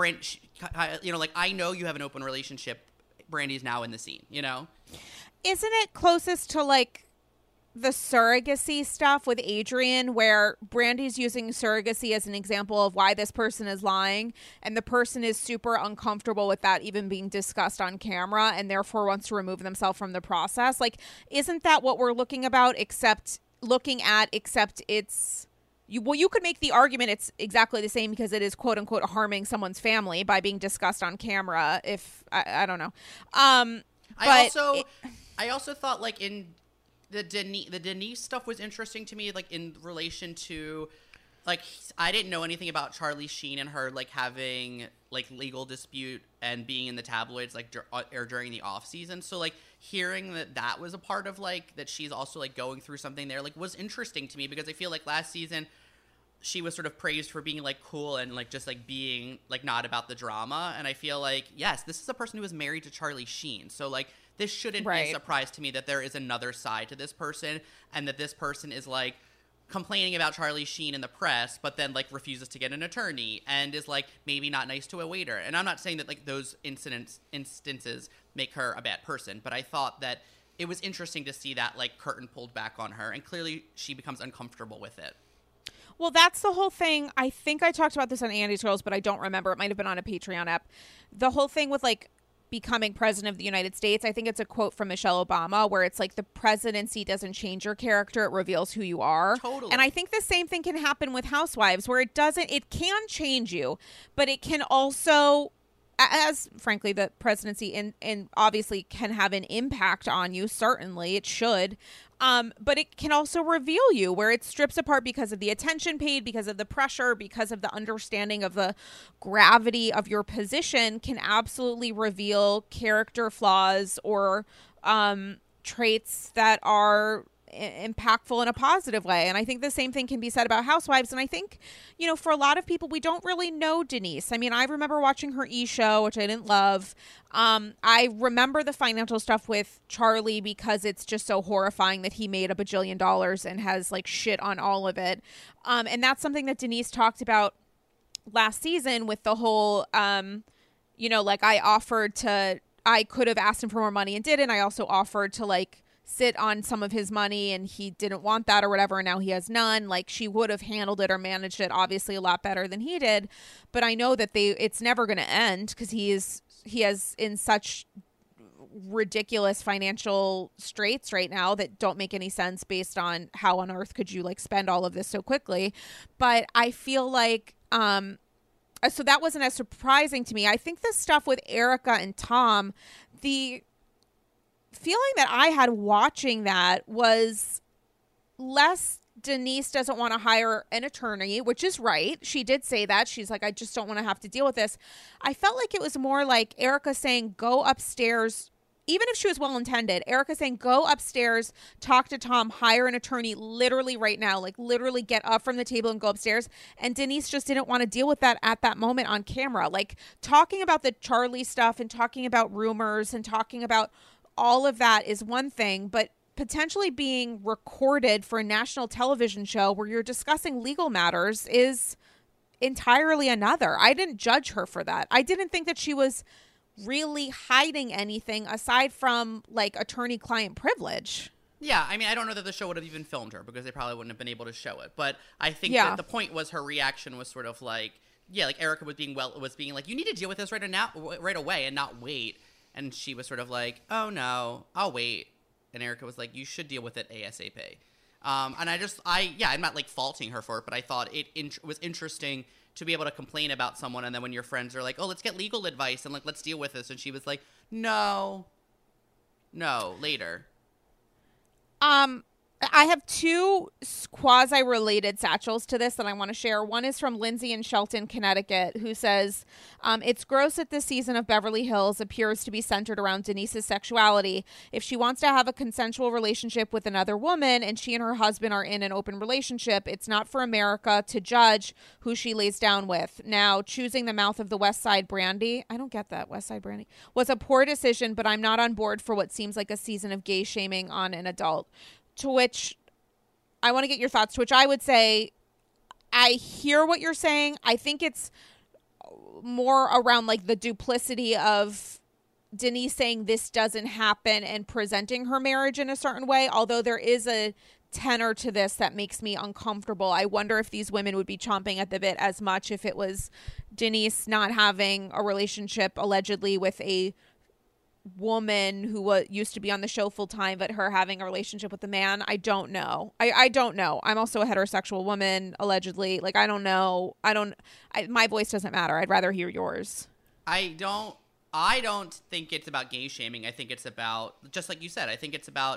you know, like I know you have an open relationship. Brandi's now in the scene. You know, isn't it closest to like the surrogacy stuff with Adrian, where Brandi's using surrogacy as an example of why this person is lying, and the person is super uncomfortable with that even being discussed on camera, and therefore wants to remove themselves from the process? Like, isn't that what we're looking about? Except it's. You could make the argument it's exactly the same because it is quote unquote harming someone's family by being discussed on camera. If I don't know. I also thought like in the Denise stuff was interesting to me, like in relation to like, I didn't know anything about Charlie Sheen and her, like, having, like, legal dispute and being in the tabloids, like, or during the off season. So, like, hearing that was a part of, like, that she's also, like, going through something there, like, was interesting to me, because I feel like last season she was sort of praised for being, like, cool and, like, just, like, being, like, not about the drama. And I feel like, yes, this is a person who is married to Charlie Sheen. So, like, this shouldn't be a surprise to me that there is another side to this person, and that this person is, like, complaining about Charlie Sheen in the press, but then, like, refuses to get an attorney and is, like, maybe not nice to a waiter. And I'm not saying that, like, those instances make her a bad person, but I thought that it was interesting to see that, like, curtain pulled back on her, and clearly she becomes uncomfortable with it. Well, that's the whole thing. I think I talked about this on Andy's Girls, but I don't remember. It might have been on a Patreon app. The whole thing with, like, becoming president of the United States, I think it's a quote from Michelle Obama, where it's like, the presidency doesn't change your character, it reveals who you are. Totally. And I think the same thing can happen with Housewives, where it can change you, but it can also, as frankly the presidency and obviously can have an impact on you, certainly it should, but it can also reveal you, where it strips apart because of the attention paid, because of the pressure, because of the understanding of the gravity of your position, can absolutely reveal character flaws or traits that are impactful in a positive way. And I think the same thing can be said about Housewives. And I think, you know, for a lot of people, we don't really know Denise. I mean, I remember watching her show, which I didn't love. I remember the financial stuff with Charlie because it's just so horrifying that he made $1 bajillion and has, like, shit on all of it. And that's something that Denise talked about last season with the whole, you know, like, I could have asked him for more money and didn't. I also offered to, like, sit on some of his money and he didn't want that or whatever, and now he has none. Like, she would have handled it or managed it obviously a lot better than he did, but I know that it's never going to end because he has in such ridiculous financial straits right now that don't make any sense based on how on earth could you, like, spend all of this so quickly. But I feel like so that wasn't as surprising to me. I think the stuff with Erika and Tom, the feeling that I had watching that was less Denise doesn't want to hire an attorney, which is right. She did say that. She's like, I just don't want to have to deal with this. I felt like it was more like Erika saying, go upstairs. Even if she was well-intended, Erika saying, go upstairs, talk to Tom, hire an attorney literally right now, like literally get up from the table and go upstairs. And Denise just didn't want to deal with that at that moment on camera. Like, talking about the Charlie stuff and talking about rumors and talking about all of that is one thing, but potentially being recorded for a national television show where you're discussing legal matters is entirely another. I didn't judge her for that. I didn't think that she was really hiding anything aside from, like, attorney-client privilege. Yeah, I mean, I don't know that the show would have even filmed her because they probably wouldn't have been able to show it. But I think that the point was her reaction was sort of like, yeah, like Erika was being like, you need to deal with this right away and not wait. And she was sort of like, oh, no, I'll wait. And Erika was like, you should deal with it ASAP. And I'm not, like, faulting her for it, but I thought it was interesting to be able to complain about someone. And then when your friends are like, oh, let's get legal advice and, like, let's deal with this. And she was like, no, later. I have two quasi-related satchels to this that I want to share. One is from Lindsay in Shelton, Connecticut, who says, it's gross that this season of Beverly Hills appears to be centered around Denise's sexuality. If she wants to have a consensual relationship with another woman and she and her husband are in an open relationship, it's not for America to judge who she lays down with. Now, choosing the mouth of the West Side Brandy, I don't get that, West Side Brandy, was a poor decision, but I'm not on board for what seems like a season of gay shaming on an adult. To which I want to get your thoughts, to which I would say, I hear what you're saying. I think it's more around, like, the duplicity of Denise saying this doesn't happen and presenting her marriage in a certain way. Although there is a tenor to this that makes me uncomfortable. I wonder if these women would be chomping at the bit as much if it was Denise not having a relationship allegedly with a woman who used to be on the show full time, but her having a relationship with a man. I don't know. I don't know. I'm also a heterosexual woman, allegedly. Like, I don't know. My voice doesn't matter. I'd rather hear yours. I don't think it's about gay shaming. I think it's about, just like you said, I think it's about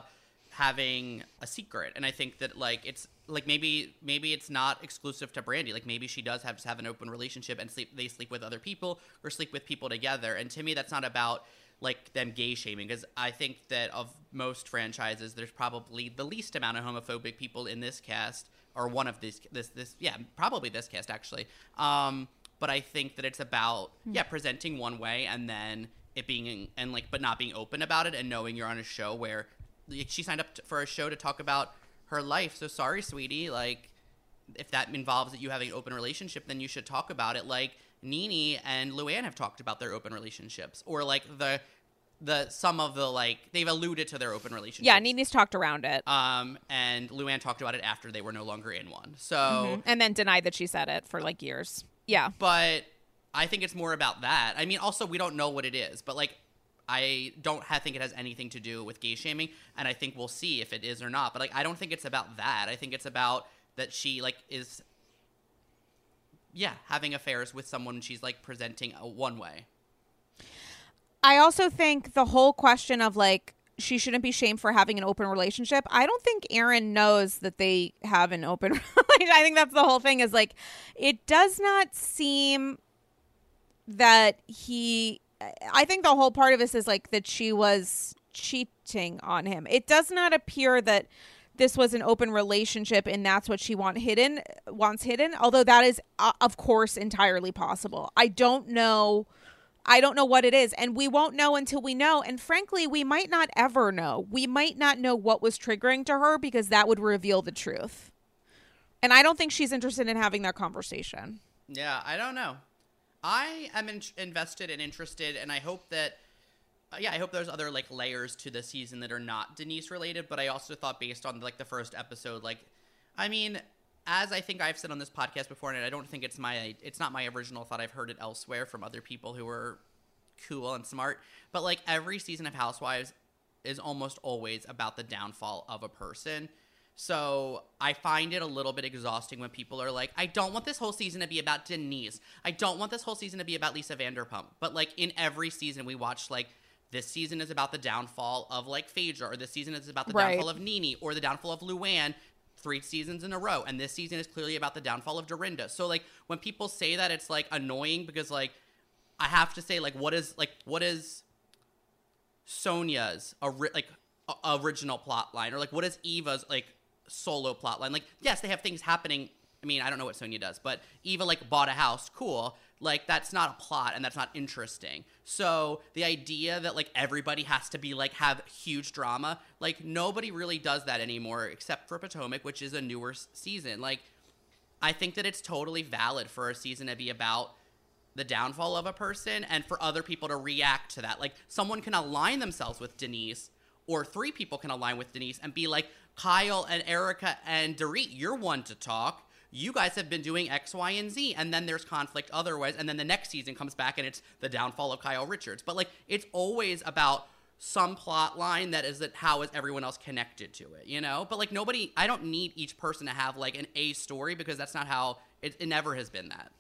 having a secret. And I think that like it's like maybe it's not exclusive to Brandy. Like maybe she does have an open relationship and they sleep with other people or sleep with people together. And to me, that's not about like them gay shaming, because I think that of most franchises, there's probably the least amount of homophobic people in this cast, or one of this probably this cast actually. But I think that it's about presenting one way and then it being but not being open about it, and knowing you're on a show where she signed up for a show to talk about her life. So sorry, sweetie. Like, if that involves that you have an open relationship, then you should talk about it. Like Nene and Luann have talked about their open relationships, or like some of the like they've alluded to their open relationships. Yeah, Nene's talked around it. And Luann talked about it after they were no longer in one. So and then denied that she said it for like years. Yeah, but I think it's more about that. I mean, also we don't know what it is, but like I don't think it has anything to do with gay shaming, and I think we'll see if it is or not. But like I don't think it's about that. I think it's about that she like is having affairs with someone she's like presenting one way. I also think the whole question of like she shouldn't be shamed for having an open relationship. I don't think Aaron knows that they have an open relationship. I think that's the whole thing, is like it does not seem that I think the whole part of this is like that she was cheating on him. It does not appear that this was an open relationship and that's what she wants hidden, although that is of course entirely possible. I don't know what it is, and we won't know until we know. And frankly, we might not ever know. We might not know what was triggering to her, because that would reveal the truth. And I don't think she's interested in having that conversation. Yeah, I don't know. I am invested and interested, and I hope that, I hope there's other like layers to the season that are not Denise related. But I also thought, based on like the first episode, like, I mean, as I think I've said on this podcast before, and I don't think it's not my original thought. I've heard it elsewhere from other people who are cool and smart. But like every season of Housewives is almost always about the downfall of a person. So I find it a little bit exhausting when people are like, I don't want this whole season to be about Denise. I don't want this whole season to be about Lisa Vanderpump. But like in every season we watch, like, this season is about the downfall of like Phaedra, or this season is about the downfall of Nene, or the downfall of Luann 3 seasons in a row. And this season is clearly about the downfall of Dorinda. So like when people say that, it's like annoying, because like I have to say, like, what is Sonia's original plot line, or like what is Eva's like solo plot line? Like, yes, they have things happening. I mean, I don't know what Sonia does, but Eva like bought a house. Cool. Like, that's not a plot, and that's not interesting. So the idea that like everybody has to be like have huge drama, like nobody really does that anymore, except for Potomac, which is a newer season. Like, I think that it's totally valid for a season to be about the downfall of a person, and for other people to react to that. Like, someone can align themselves with Denise, or 3 people can align with Denise and be like, Kyle and Erica and Dorit, you're one to talk. You guys have been doing X, Y, and Z. And then there's conflict otherwise. And then the next season comes back and it's the downfall of Kyle Richards. But like, it's always about some plot line that is that how is everyone else connected to it, you know? But like I don't need each person to have like an A story, because that's not how it never has been that.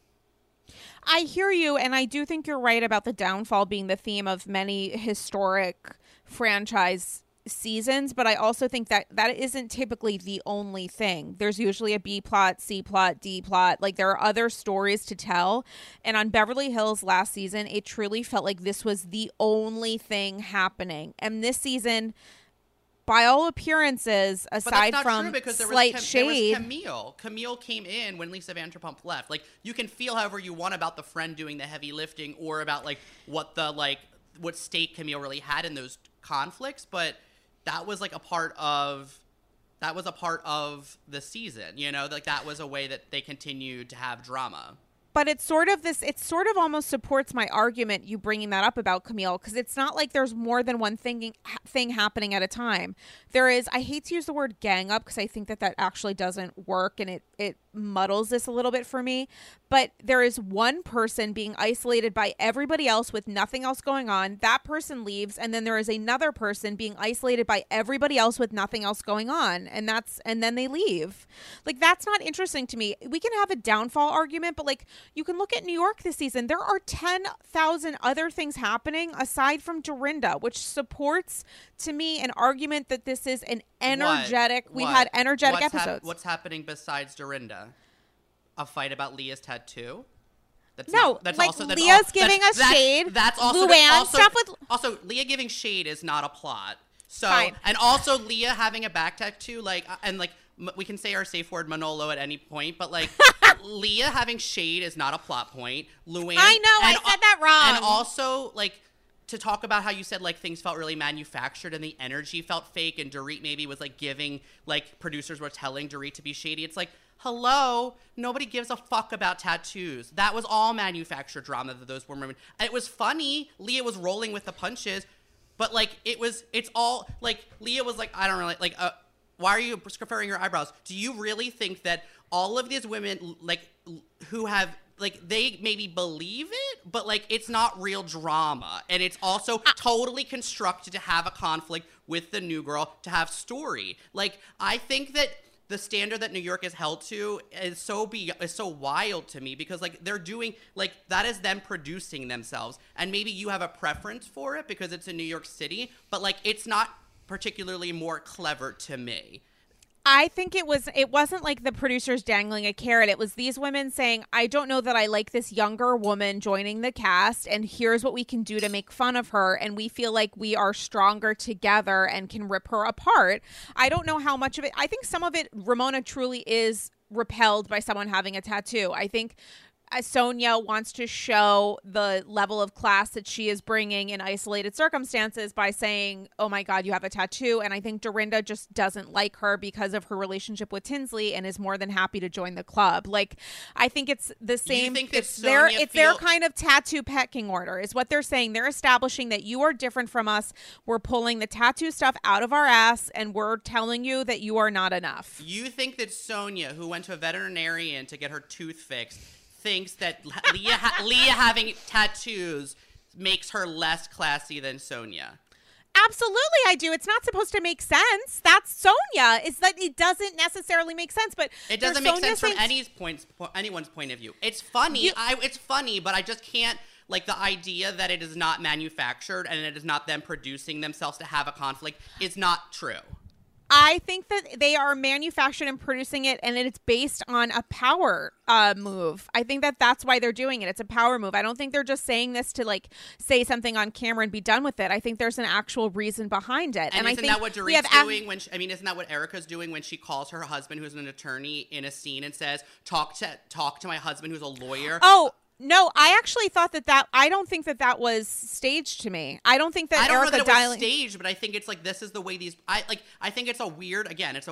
I hear you, and I do think you're right about the downfall being the theme of many historic franchise seasons, but I also think that isn't typically the only thing. There's usually a B plot, C plot, D plot. Like, there are other stories to tell. And on Beverly Hills last season, it truly felt like this was the only thing happening. And this season, by all appearances, aside from slight shade, there was Camille. Camille came in when Lisa Vanderpump left. Like, you can feel however you want about the friend doing the heavy lifting, or about like what stake Camille really had in those conflicts, but that was a part of the season, you know, like that was a way that they continued to have drama. But it sort of almost supports my argument, you bringing that up about Camille, because it's not like there's more than one thing happening at a time. There is, I hate to use the word gang up, because I think that actually doesn't work, and it muddles this a little bit for me. But there is one person being isolated by everybody else with nothing else going on. That person leaves, and then there is another person being isolated by everybody else with nothing else going on, and then they leave. Like, that's not interesting to me. We can have a downfall argument, but like, you can look at New York this season. There are 10,000 other things happening aside from Dorinda, which supports to me an argument that this is an energetic. We had energetic episodes. What's happening besides Dorinda? A fight about Leah's tattoo? That's Leah's giving us shade. That's also Luann stuff with. Also, Leah giving shade is not a plot. So, Fine. And also Leah having a back tattoo, we can say our safe word Manolo at any point, but like Leah having shade is not a plot point. Luann. I know, I said that wrong. And also, like, to talk about how you said like things felt really manufactured and the energy felt fake, and Dorit maybe was like giving, like, producers were telling Dorit to be shady. It's like, hello, nobody gives a fuck about tattoos. That was all manufactured drama that those women. It was funny. Leah was rolling with the punches, but like it's all like Leah was like, I don't really like. Why are you furrowing your eyebrows? Do you really think that all of these women, like, who have, like, they maybe believe it, but like it's not real drama, and it's also totally constructed to have a conflict with the new girl, to have story. Like, I think that the standard that New York is held to is so wild to me, because like they're doing, like, that is them producing themselves, and maybe you have a preference for it because it's in New York City, but like it's not particularly more clever to me. I think it wasn't like the producers dangling a carrot. It was these women saying, I don't know that I like this younger woman joining the cast, and here's what we can do to make fun of her, and we feel like we are stronger together and can rip her apart. I don't know how much of it. I think some of it, Ramona truly is repelled by someone having a tattoo. I think Sonja wants to show the level of class that she is bringing in isolated circumstances by saying, oh my God, you have a tattoo. And I think Dorinda just doesn't like her because of her relationship with Tinsley and is more than happy to join the club. Like, I think it's the same. It's their kind of tattoo pecking order is what they're saying. They're establishing that you are different from us. We're pulling the tattoo stuff out of our ass, and we're telling you that you are not enough. You think that Sonja, who went to a veterinarian to get her tooth fixed, thinks that Leah having tattoos makes her less classy than Sonja? Absolutely, I do. It's not supposed to make sense. That's Sonja. It's that it doesn't necessarily make sense, but it doesn't make sense from anyone's point of view. It's funny. It's funny, but I just can't. Like, the idea that it is not manufactured and it is not them producing themselves to have a conflict is not true. I think that they are manufactured and producing it, and it's based on a power move. I think that that's why they're doing it. It's a power move. I don't think they're just saying this to, like, say something on camera and be done with it. I think there's an actual reason behind it. And isn't that what Dorit's doing isn't that what Erica's doing when she calls her husband, who's an attorney, in a scene and says, talk to my husband, who's a lawyer? Oh, no, I actually thought that I don't think that was staged to me. I don't think that I don't Erica know that it was staged, but I think it's like, this is the way these, I think it's a weird,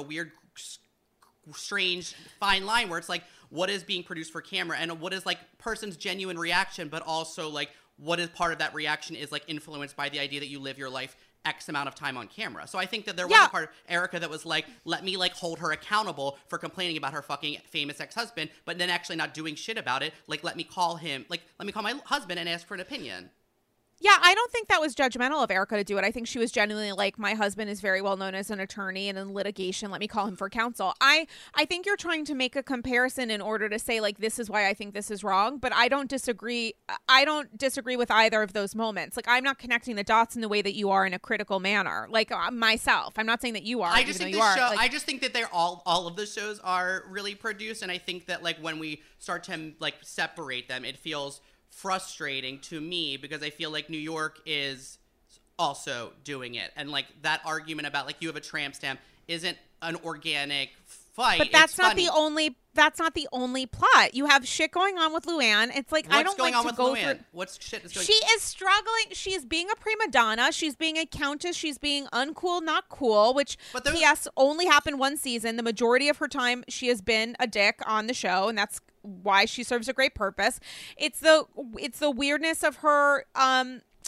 strange, fine line where it's like, what is being produced for camera and what is like person's genuine reaction, but also like what is part of that reaction is like influenced by the idea that you live your life X amount of time on camera. So I think that there was a part of Erica that was like, let me like hold her accountable for complaining about her fucking famous ex-husband, but then actually not doing shit about it. Like, let me call my husband and ask for an opinion. Yeah, I don't think that was judgmental of Erica to do it. I think she was genuinely like, my husband is very well known as an attorney and in litigation. Let me call him for counsel. I think you're trying to make a comparison in order to say, like, this is why I think this is wrong. But I don't disagree. I don't disagree with either of those moments. Like, I'm not connecting the dots in the way that you are in a critical manner. Like, myself. I'm not saying that you are. I just think I just think that they're all of the shows are really produced. And I think that, like, when we start to, like, separate them, it feels frustrating to me because I feel like New York is also doing it, and like that argument about like you have a tramp stamp isn't an organic fight. But that's not the only. That's not the only plot. You have shit going on with Luann. It's like, I don't like to go through. What's shit is going? She is struggling. She is being a prima donna. She's being a countess. She's being uncool, not cool. Which, P.S. only happened one season. The majority of her time, she has been a dick on the show, and that's why she serves a great purpose. It's the weirdness of her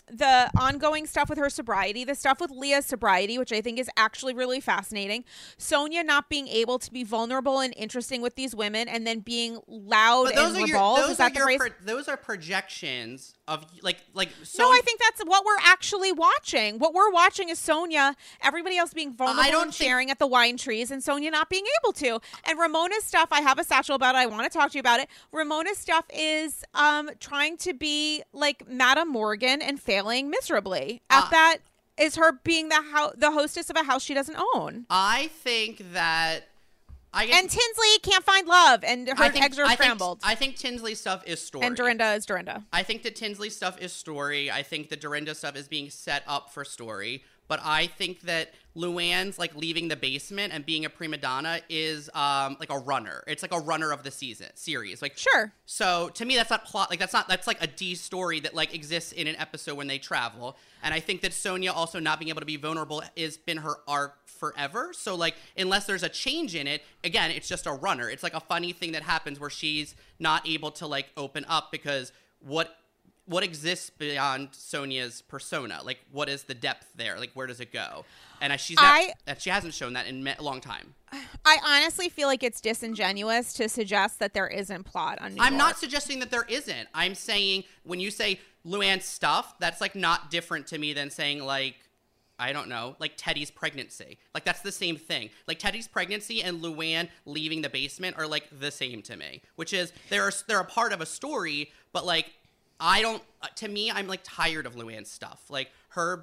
the ongoing stuff with her sobriety, the stuff with Leah's sobriety, which I think is actually really fascinating. Sonia not being able to be vulnerable and interesting with these women, and then being loud and revolved. Is that the phrase? Those are projections of like. No, I think that's what we're actually watching. What we're watching is Sonia, everybody else being vulnerable and sharing at the wine trees, and Sonia not being able to. And Ramona's stuff, I have a satchel about it. I want to talk to you about it. Ramona's stuff is trying to be like Madame Morgan and failing miserably at that. Is her being the hostess of a house she doesn't own. I think that and Tinsley can't find love, and her eggs are scrambled. I think Tinsley's stuff is story. And Dorinda is Dorinda. I think that Tinsley's stuff is story. I think that Dorinda stuff is being set up for story. But I think that Luann's like leaving the basement and being a prima donna is like a runner. It's like a runner of the series. Like sure. So to me, that's not plot. Like that's like a D story that like exists in an episode when they travel. And I think that Sonia also not being able to be vulnerable has been her arc forever. So like unless there's a change in it, again, it's just a runner. It's like a funny thing that happens where she's not able to like open up because what exists beyond Sonia's persona? Like, what is the depth there? Like, where does it go? And she hasn't shown that in a long time. I honestly feel like it's disingenuous to suggest that there isn't plot on New York. I'm not suggesting that there isn't. I'm saying when you say Luann's stuff, that's like not different to me than saying like, I don't know, like Teddy's pregnancy. Like that's the same thing. Like Teddy's pregnancy and Luann leaving the basement are like the same to me, which is they're a part of a story, but like, to me, I'm like tired of Luann's stuff. Like her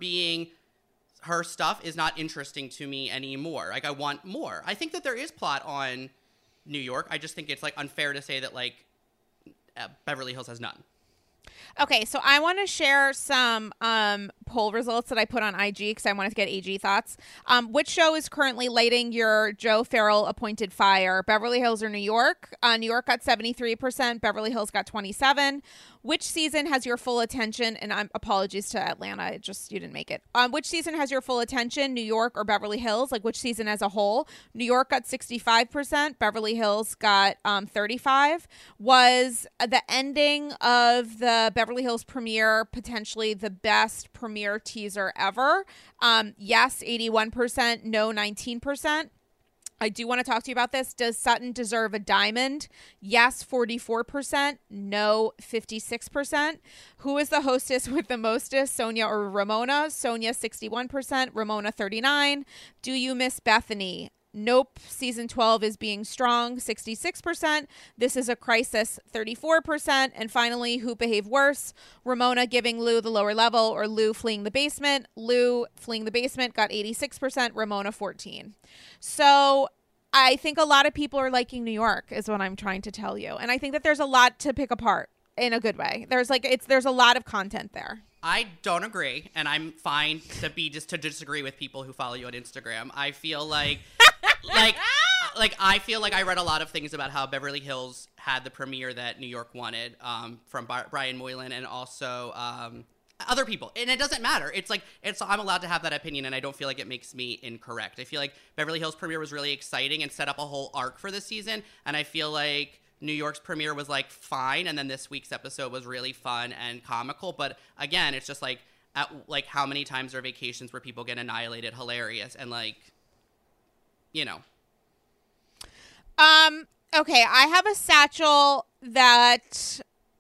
stuff is not interesting to me anymore. Like I want more. I think that there is plot on New York. I just think it's like unfair to say that like Beverly Hills has none. Okay, so I want to share some poll results that I put on IG because I wanted to get AG thoughts. Which show is currently lighting your Joe Farrell appointed fire? Beverly Hills or New York? New York got 73%. Beverly Hills got 27%. Which season has your full attention? And apologies to Atlanta, you didn't make it. Which season has your full attention? New York or Beverly Hills? Like which season as a whole? New York got 65%. Beverly Hills got 35%. Was the ending of the Beverly Hills premiere potentially the best premiere teaser ever? Yes, 81%. No, 19%. I do want to talk to you about this. Does Sutton deserve a diamond? Yes, 44%. No, 56%. Who is the hostess with the mostest? Sonia or Ramona? Sonia, 61%. Ramona, 39%. Do you miss Bethany? Nope. Season 12 is being strong, 66%. This is a crisis, 34%. And finally, who behaved worse? Ramona giving Lou the lower level or Lou fleeing the basement. Lou fleeing the basement got 86%, Ramona 14%. So I think a lot of people are liking New York is what I'm trying to tell you. And I think that there's a lot to pick apart in a good way. There's a lot of content there. I don't agree, and I'm fine to disagree with people who follow you on Instagram. I feel like I feel like I read a lot of things about how Beverly Hills had the premiere that New York wanted from Brian Moylan and also other people. And it doesn't matter. I'm allowed to have that opinion, and I don't feel like it makes me incorrect. I feel like Beverly Hills premiere was really exciting and set up a whole arc for the season, and I feel like New York's premiere was like fine, and then this week's episode was really fun and comical. But again, it's just like how many times are vacations where people get annihilated hilarious and like, you know. Okay, I have a satchel that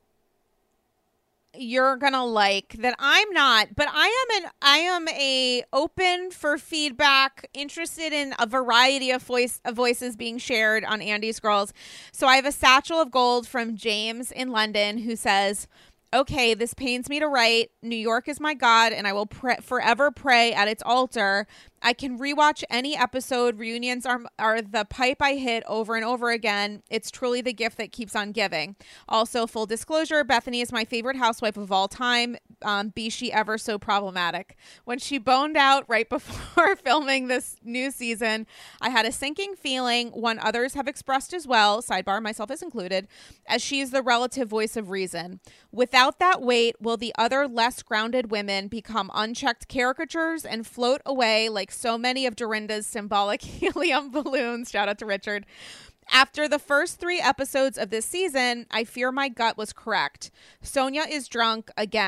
you're gonna like that I'm not, but I am a open for feedback, interested in a variety of voices being shared on Andy's Girls. So I have a satchel of gold from James in London who says, okay, this pains me to write. New York is my God, and I will forever pray at its altar. I can rewatch any episode. Reunions are the pipe I hit over and over again. It's truly the gift that keeps on giving. Also, full disclosure, Bethany is my favorite housewife of all time. Be she ever so problematic. When she boned out right before filming this new season, I had a sinking feeling, one others have expressed as well, sidebar, myself is included, as she is the relative voice of reason. Without that weight, will the other less grounded women become unchecked caricatures and float away like so many of Dorinda's symbolic helium balloons? Shout out to Richard. After the first 3 episodes of this season, I fear my gut was correct. Sonia is drunk again.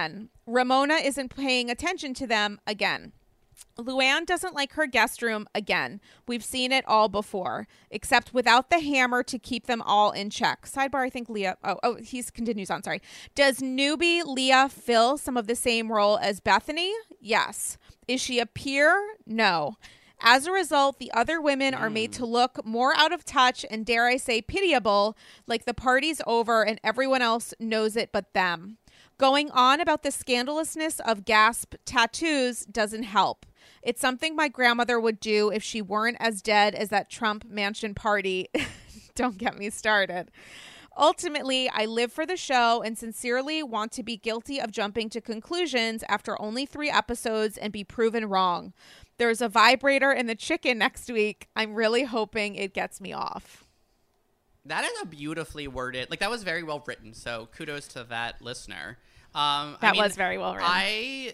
Ramona isn't paying attention to them again. Luann doesn't like her guest room again. We've seen it all before, except without the hammer to keep them all in check. Sidebar, I think Leah... he continues on, sorry. Does newbie Leah fill some of the same role as Bethany? Yes. Is she a peer? No. As a result, the other women are made to look more out of touch and, dare I say, pitiable, like the party's over and everyone else knows it but them. Going on about the scandalousness of gasp tattoos doesn't help. It's something my grandmother would do if she weren't as dead as that Trump mansion party. Don't get me started. Ultimately, I live for the show and sincerely want to be guilty of jumping to conclusions after only 3 episodes and be proven wrong. There's a vibrator in the chicken next week. I'm really hoping it gets me off. That is a beautifully worded, like that was very well written. So kudos to that listener. Was very well written. I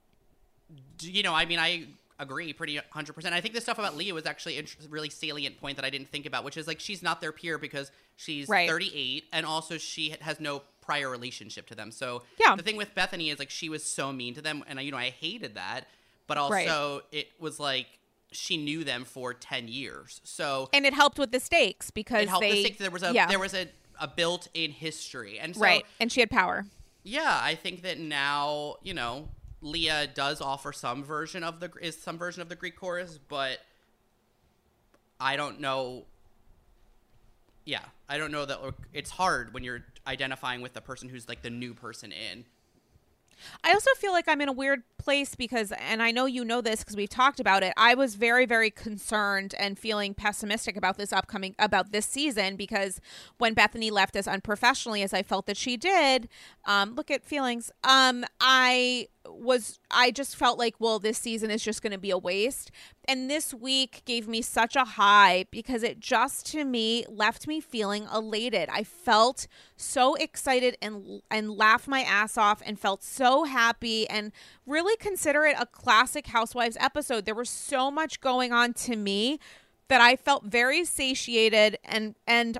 agree pretty 100%. I think the stuff about Leah was actually a really salient point that I didn't think about, which is like she's not their peer because she's 38 and also she has no prior relationship to them. So the thing with Bethany is like she was so mean to them and I hated that, but also it was like she knew them for 10 years. So and it helped with the stakes because it helped the stakes. There was a built-in history. And so and she had power. Yeah, I think that now, Leah does offer some version of the Greek chorus, but I don't know. Yeah, I don't know that it's hard when you're identifying with the person who's like the new person in. I also feel like I'm in a weird place because, and I know you know this because we've talked about it, I was very, very concerned and feeling pessimistic about this season because when Bethany left as unprofessionally as I felt that she did, look at feelings, I just felt like, well, this season is just going to be a waste. And this week gave me such a high because it just, to me, left me feeling elated. I felt so excited and laughed my ass off and felt so happy and really consider it a classic Housewives episode. There was so much going on to me that I felt very satiated and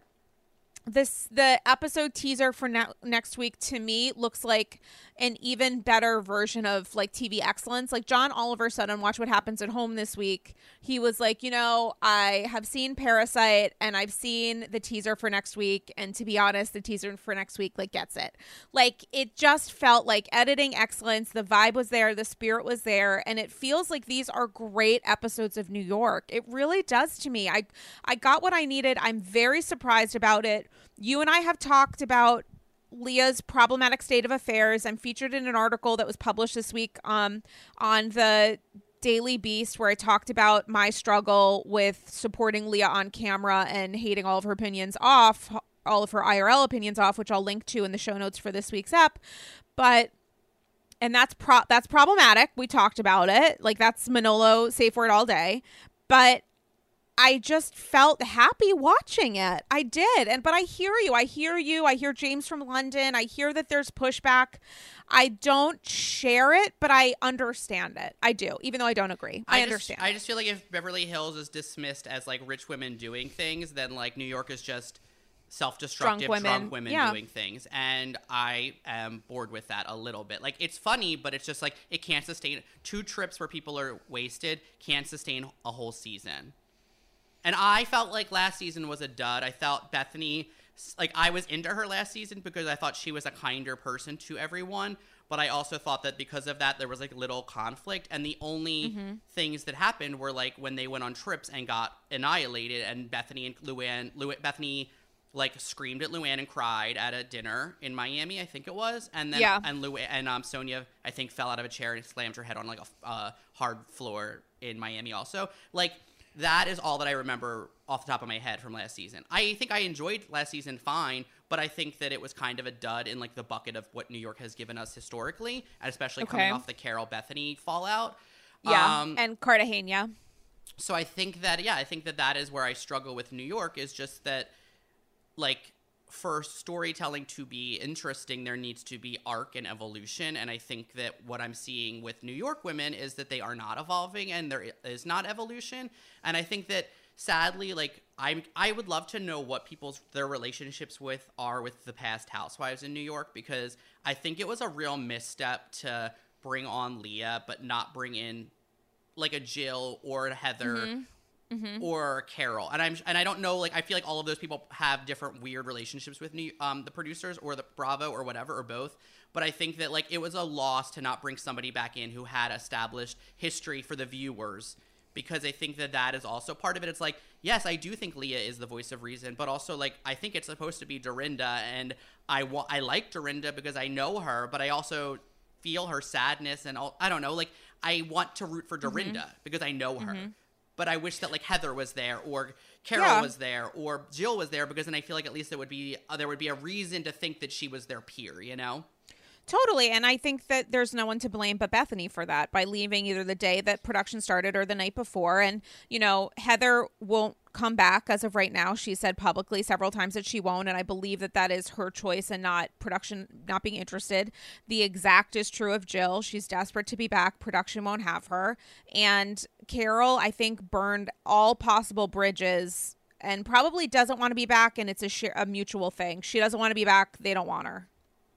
the episode teaser for next week to me looks like an even better version of like TV excellence. Like John Oliver said on Watch What Happens at Home this week, he was like, I have seen Parasite and I've seen the teaser for next week, and to be honest, the teaser for next week like gets it. Like it just felt like editing excellence. The vibe was there, the spirit was there, and it feels like these are great episodes of New York. It really does to me. I got what I needed. I'm very surprised about it. You and I have talked about Leah's problematic state of affairs. I'm featured in an article that was published this week on the Daily Beast where I talked about my struggle with supporting Leah on camera and hating all of her opinions off, all of her IRL opinions off, which I'll link to in the show notes for this week's ep. And that's problematic. We talked about it. Like that's Manolo safe word all day. But I just felt happy watching it. I did. But I hear you. I hear James from London. I hear that there's pushback. I don't share it, but I understand it. I do, even though I don't agree. I understand. I just feel like if Beverly Hills is dismissed as like rich women doing things, then like New York is just self-destructive drunk women doing things. And I am bored with that a little bit. Like it's funny, but it's just like it can't sustain 2 trips where people are wasted, can't sustain a whole season. And I felt like last season was a dud. I felt Bethany, like I was into her last season because I thought she was a kinder person to everyone. But I also thought that because of that, there was like little conflict. And the only things that happened were like when they went on trips and got annihilated. And Bethany and Bethany like screamed at Luann and cried at a dinner in Miami, I think it was. And then and Sonia, I think, fell out of a chair and slammed her head on like a hard floor in Miami also. Like, that is all that I remember off the top of my head from last season. I think I enjoyed last season fine, but I think that it was kind of a dud in like the bucket of what New York has given us historically, and especially coming off the Carol Bethany fallout. Yeah, and Cartagena. So I think that is where I struggle with New York, is just that like for storytelling to be interesting, there needs to be arc and evolution. And I think that what I'm seeing with New York women is that they are not evolving and there is not evolution. And I think that sadly, like I would love to know what their relationships are with the past housewives in New York, because I think it was a real misstep to bring on Leah but not bring in like a Jill or a Heather or Carol. And I don't know, like I feel like all of those people have different weird relationships with the producers or the Bravo or whatever or both. But I think that like it was a loss to not bring somebody back in who had established history for the viewers, because I think that is also part of it. It's like, yes, I do think Leah is the voice of reason, but also like I think it's supposed to be Dorinda, and I like Dorinda because I know her, but I also feel her sadness, and I don't know, like I want to root for Dorinda because I know her. But I wish that like Heather was there or Carol was there or Jill was there, because then I feel like at least there would be a reason to think that she was their peer, you know? Totally. And I think that there's no one to blame but Bethany for that, by leaving either the day that production started or the night before. And, you know, Heather won't come back as of right now. She said publicly several times that she won't. And I believe that is her choice and not production not being interested. The exact is true of Jill. She's desperate to be back. Production won't have her. And Carol, I think, burned all possible bridges and probably doesn't want to be back. And it's a mutual thing. She doesn't want to be back. They don't want her.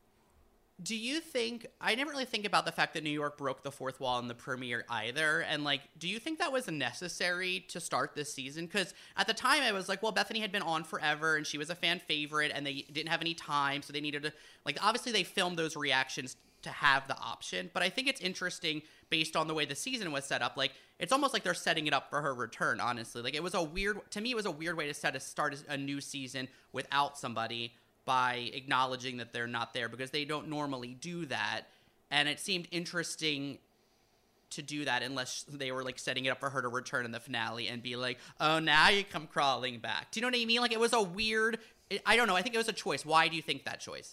Do you think, I never really think about the fact that New York broke the fourth wall in the premiere either, and like, do you think that was necessary to start this season? Because at the time I was like, well, Bethany had been on forever and she was a fan favorite and they didn't have any time, so they needed to, like, obviously they filmed those reactions to have the option, but I think it's interesting based on the way the season was set up. Like, it's almost like they're setting it up for her return, honestly. Like, it was a weird way to start a new season without somebody, by acknowledging that they're not there, because they don't normally do that. And it seemed interesting to do that unless they were like setting it up for her to return in the finale and be like, oh, now you come crawling back. Do you know what I mean? Like, it was a weird, I don't know. I think it was a choice. Why do you think that choice?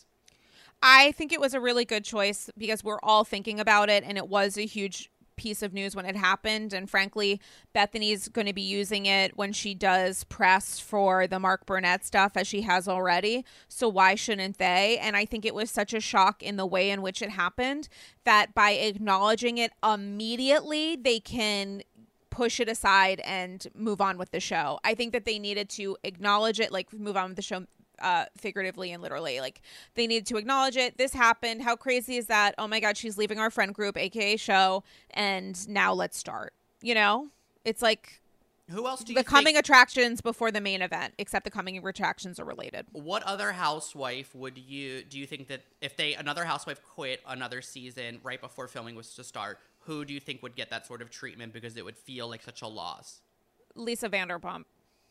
I think it was a really good choice because we're all thinking about it, and it was a huge piece of news when it happened. And frankly, Bethany's going to be using it when she does press for the Mark Burnett stuff, as she has already. So why shouldn't they? And I think it was such a shock in the way in which it happened that by acknowledging it immediately, they can push it aside and move on with the show. I think that they needed to acknowledge it, like move on with the show, figuratively and literally. Like, they needed to acknowledge it. This happened. How crazy is that? Oh my God, she's leaving our friend group, aka show, and now let's start. You know, it's like, who else do you the coming attractions before the main event, except the coming attractions are related. What other housewife do you think that if another housewife quit another season right before filming was to start, who do you think would get that sort of treatment, because it would feel like such a loss? Lisa Vanderpump,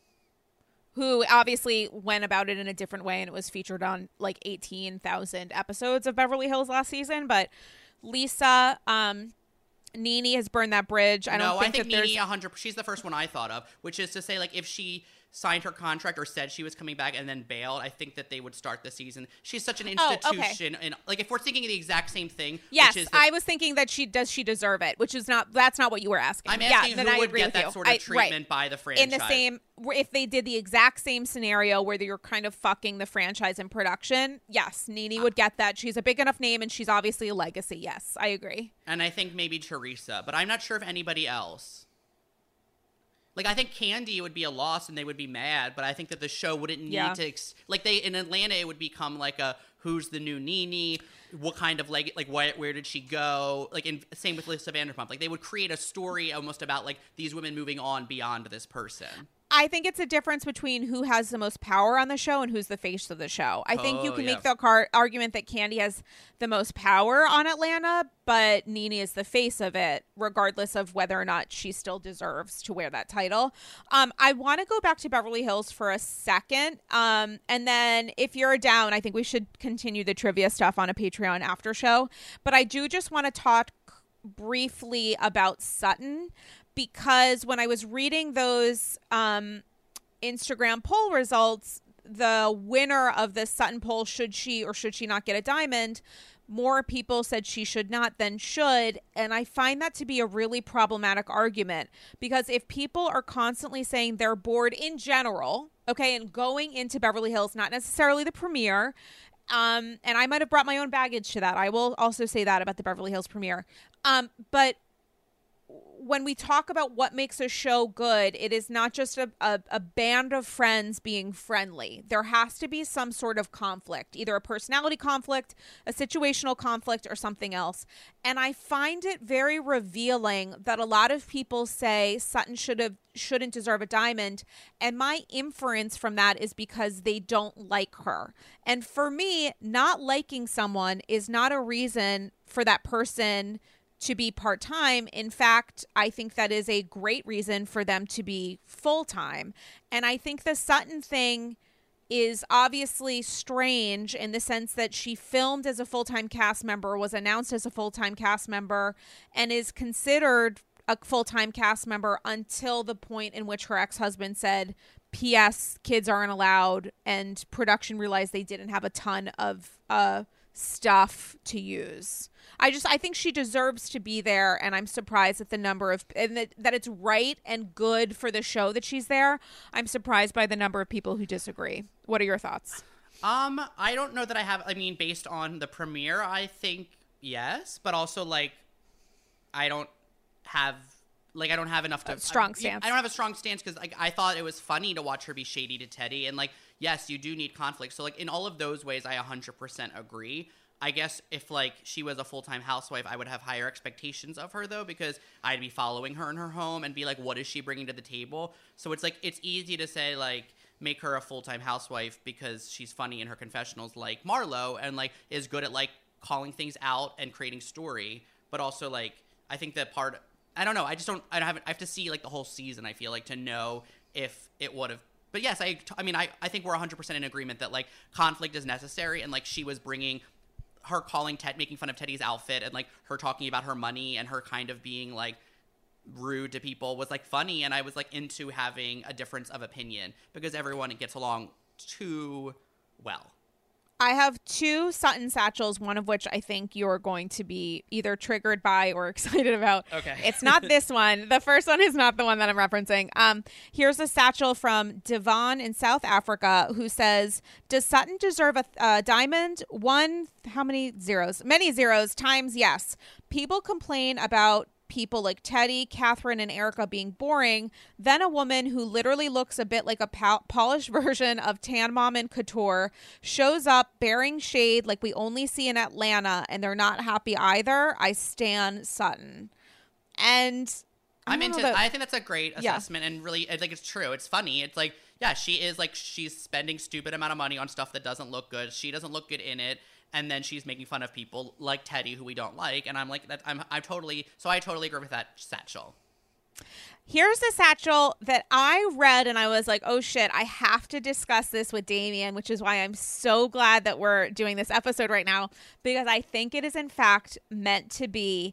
who obviously went about it in a different way, and it was featured on like 18,000 episodes of Beverly Hills last season. But Lisa, Nene has burned that bridge. I think Nene 100%. She's the first one I thought of, which is to say, like, if she signed her contract or said she was coming back and then bailed, I think that they would start the season. She's such an institution. And like, if we're thinking of the exact same thing. Yes, which is I was thinking that she deserve it, which is that's not what you were asking. I'm asking who would get that sort of treatment by the franchise. In the same, if they did the exact same scenario where you're kind of fucking the franchise in production, yes, Nene would get that. She's a big enough name and she's obviously a legacy. Yes, I agree. And I think maybe Teresa, but I'm not sure of anybody else. Like, I think Candy would be a loss and they would be mad, but I think that the show wouldn't need to, in Atlanta, it would become like a, who's the new Nene? What kind of, where did she go? Like, same with Lisa Vanderpump. Like, they would create a story almost about, like, these women moving on beyond this person. I think it's a difference between who has the most power on the show and who's the face of the show. I think you can make the argument that Candy has the most power on Atlanta, but Nene is the face of it, regardless of whether or not she still deserves to wear that title. I want to go back to Beverly Hills for a second. And then if you're down, I think we should continue the trivia stuff on a Patreon after show. But I do just want to talk briefly about Sutton, because when I was reading those Instagram poll results, the winner of the Sutton poll, should she or should she not get a diamond, more people said she should not than should. And I find that to be a really problematic argument, because if people are constantly saying they're bored in general, okay, and going into Beverly Hills, not necessarily the premiere, and I might have brought my own baggage to that. I will also say that about the Beverly Hills premiere. But when we talk about what makes a show good, it is not just a band of friends being friendly. There has to be some sort of conflict, either a personality conflict, a situational conflict, or something else. And I find it very revealing that a lot of people say Sutton shouldn't deserve a diamond. And my inference from that is because they don't like her. And for me, not liking someone is not a reason for that person to be part-time. In fact, I think that is a great reason for them to be full-time. And I think the Sutton thing is obviously strange in the sense that she filmed as a full-time cast member, was announced as a full-time cast member, and is considered a full-time cast member until the point in which her ex-husband said, P.S. kids aren't allowed, and production realized they didn't have a ton of stuff to use. I think she deserves to be there, and I'm surprised at the number of, and that it's right and good for the show that she's there. I'm surprised by the number of people who disagree. What are your thoughts? I don't know that I have, based on the premiere, I think yes, but also I don't have enough to strong stance. I don't have a strong stance because I thought it was funny to watch her be shady to Teddy, and yes, you do need conflict. So in all of those ways, I 100% agree. I guess if she was a full-time housewife, I would have higher expectations of her though, because I'd be following her in her home and be like, what is she bringing to the table? So it's it's easy to say make her a full-time housewife because she's funny in her confessionals like Marlo and is good at calling things out and creating story, but also I think that part, I don't know, I have to see the whole season, I feel to know if it would have. But yes, I think we're 100% in agreement that conflict is necessary, and she was bringing her making fun of Teddy's outfit and her talking about her money and her kind of being rude to people was funny, and I was into having a difference of opinion because everyone gets along too well. I have two Sutton satchels, one of which I think you're going to be either triggered by or excited about. Okay. It's not this one. The first one is not the one that I'm referencing. Here's a satchel from Devon in South Africa who says, does Sutton deserve a diamond? One, how many zeros? Many zeros times yes. People complain about people like Teddy, Catherine, and Erica being boring, then a woman who literally looks a bit like a polished version of Tan Mom and Couture shows up bearing shade like we only see in Atlanta, and they're not happy either. I stan Sutton. And I'm into that. I think that's a great assessment, and really, it's true. It's funny. It's yeah, she is she's spending stupid amount of money on stuff that doesn't look good. She doesn't look good in it. And then she's making fun of people like Teddy, who we don't like. And I'm that I totally agree with that satchel. Here's a satchel that I read and I was like, oh shit, I have to discuss this with Damien, which is why I'm so glad that we're doing this episode right now, because I think it is in fact meant to be.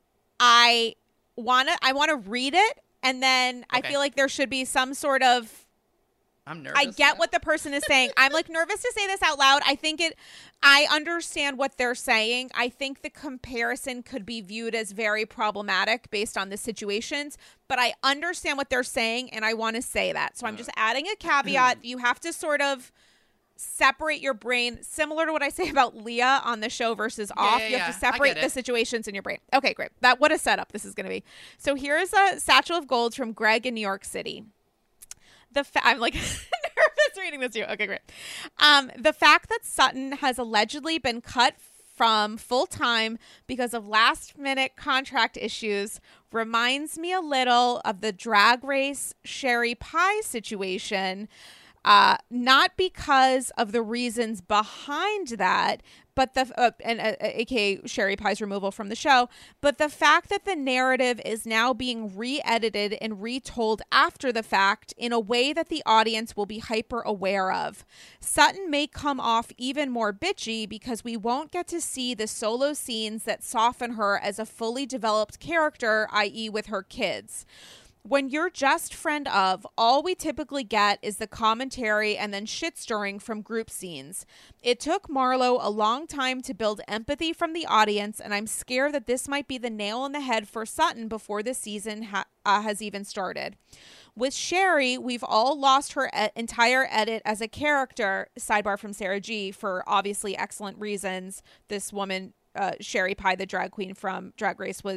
I want to read it, and then okay. I feel like there should be some sort of, I'm nervous. I get what the person is saying. I'm nervous to say this out loud. I understand what they're saying. I think the comparison could be viewed as very problematic based on the situations, but I understand what they're saying, and I want to say that. So I'm just adding a caveat. You have to sort of separate your brain, similar to what I say about Leah on the show versus off. You have to separate the situations in your brain. Okay, great. What a setup this is going to be. So here's a satchel of golds from Greg in New York City. I'm nervous reading this to you. Okay, great. The fact that Sutton has allegedly been cut from full-time because of last-minute contract issues reminds me a little of the Drag Race Sherry Pie situation. Not because of the reasons behind that, but aka Sherry Pie's removal from the show, but the fact that the narrative is now being re-edited and retold after the fact in a way that the audience will be hyper aware of. Sutton may come off even more bitchy because we won't get to see the solo scenes that soften her as a fully developed character, i.e. with her kids. When you're just friend of, all we typically get is the commentary and then shit stirring from group scenes. It took Marlo a long time to build empathy from the audience, and I'm scared that this might be the nail in the head for Sutton before the season has even started. With Sherry, we've all lost her entire edit as a character, sidebar from Sarah G, for obviously excellent reasons. This woman, Sherry Pie, the drag queen from Drag Race, was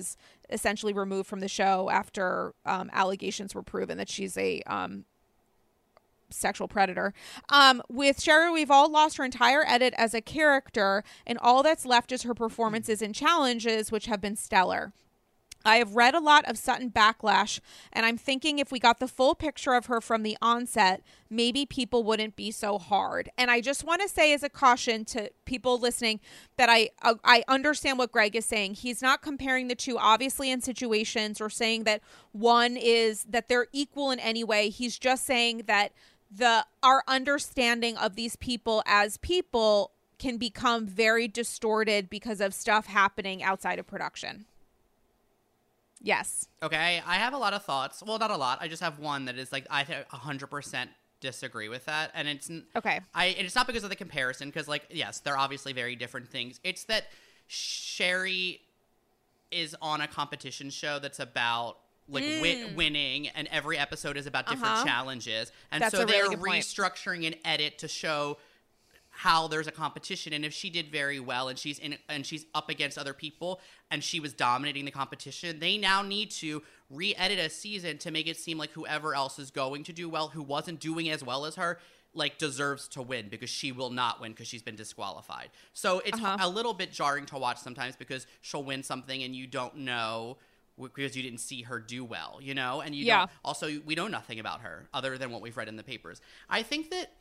essentially removed from the show after allegations were proven that she's a sexual predator. With Sherry, we've all lost her entire edit as a character, and all that's left is her performances and challenges, which have been stellar. I have read a lot of Sutton backlash, and I'm thinking if we got the full picture of her from the onset, maybe people wouldn't be so hard. And I just want to say as a caution to people listening that I understand what Greg is saying. He's not comparing the two, obviously, in situations or saying that one is that they're equal in any way. He's just saying that our understanding of these people as people can become very distorted because of stuff happening outside of production. Yes. Okay, I have a lot of thoughts. Well, not a lot. I just have one that is like I 100% disagree with that, and it's okay. And it's not because of the comparison, because like yes, they're obviously very different things. It's that Sherry is on a competition show that's about like winning, and every episode is about different challenges, and that's so they're really restructuring an edit to show how there's a competition, and if she did very well and she's up against other people and she was dominating the competition, they now need to re-edit a season to make it seem like whoever else is going to do well, who wasn't doing as well as her, like deserves to win, because she will not win because she's been disqualified. So it's a little bit jarring to watch sometimes because she'll win something and you don't know because you didn't see her do well, you know? And don't, also we know nothing about her other than what we've read in the papers. I think that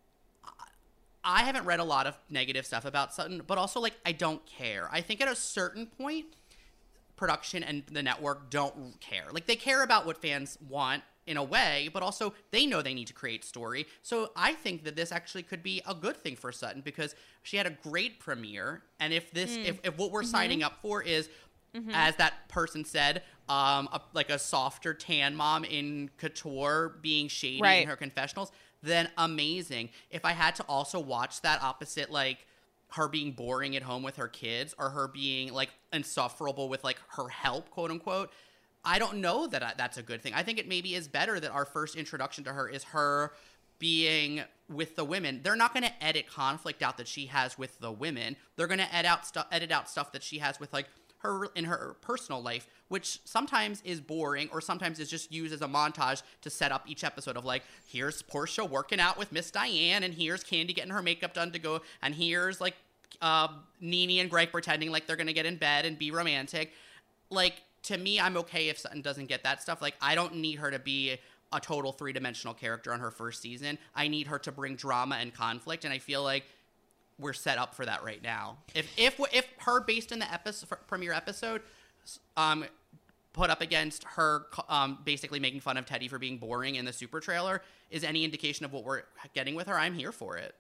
I haven't read a lot of negative stuff about Sutton, but also, like, I don't care. I think at a certain point, production and the network don't care. Like, they care about what fans want in a way, but also they know they need to create story. So I think that this actually could be a good thing for Sutton because she had a great premiere. And if this, if what we're signing up for is, as that person said, like a softer tan mom in Couture being shady in her confessionals, then amazing. If I had to also watch that opposite, like her being boring at home with her kids or her being like insufferable with like her help, quote unquote, I don't know that that's a good thing. I think it maybe is better that our first introduction to her is her being with the women. They're not going to edit conflict out that she has with the women. They're going to edit out stuff that she has with like her in her personal life, which sometimes is boring or sometimes is just used as a montage to set up each episode of like, here's Portia working out with Miss Diane, and here's Candy getting her makeup done to go, and here's like Nene and Greg pretending like they're gonna get in bed and be romantic. Like, to me, I'm okay if Sutton doesn't get that stuff. Like, I don't need her to be a total three-dimensional character on her first season. I need her to bring drama and conflict, and I feel like we're set up for that right now. If her based in the premiere episode, put up against her basically making fun of Teddy for being boring in the super trailer is any indication of what we're getting with her, I'm here for it.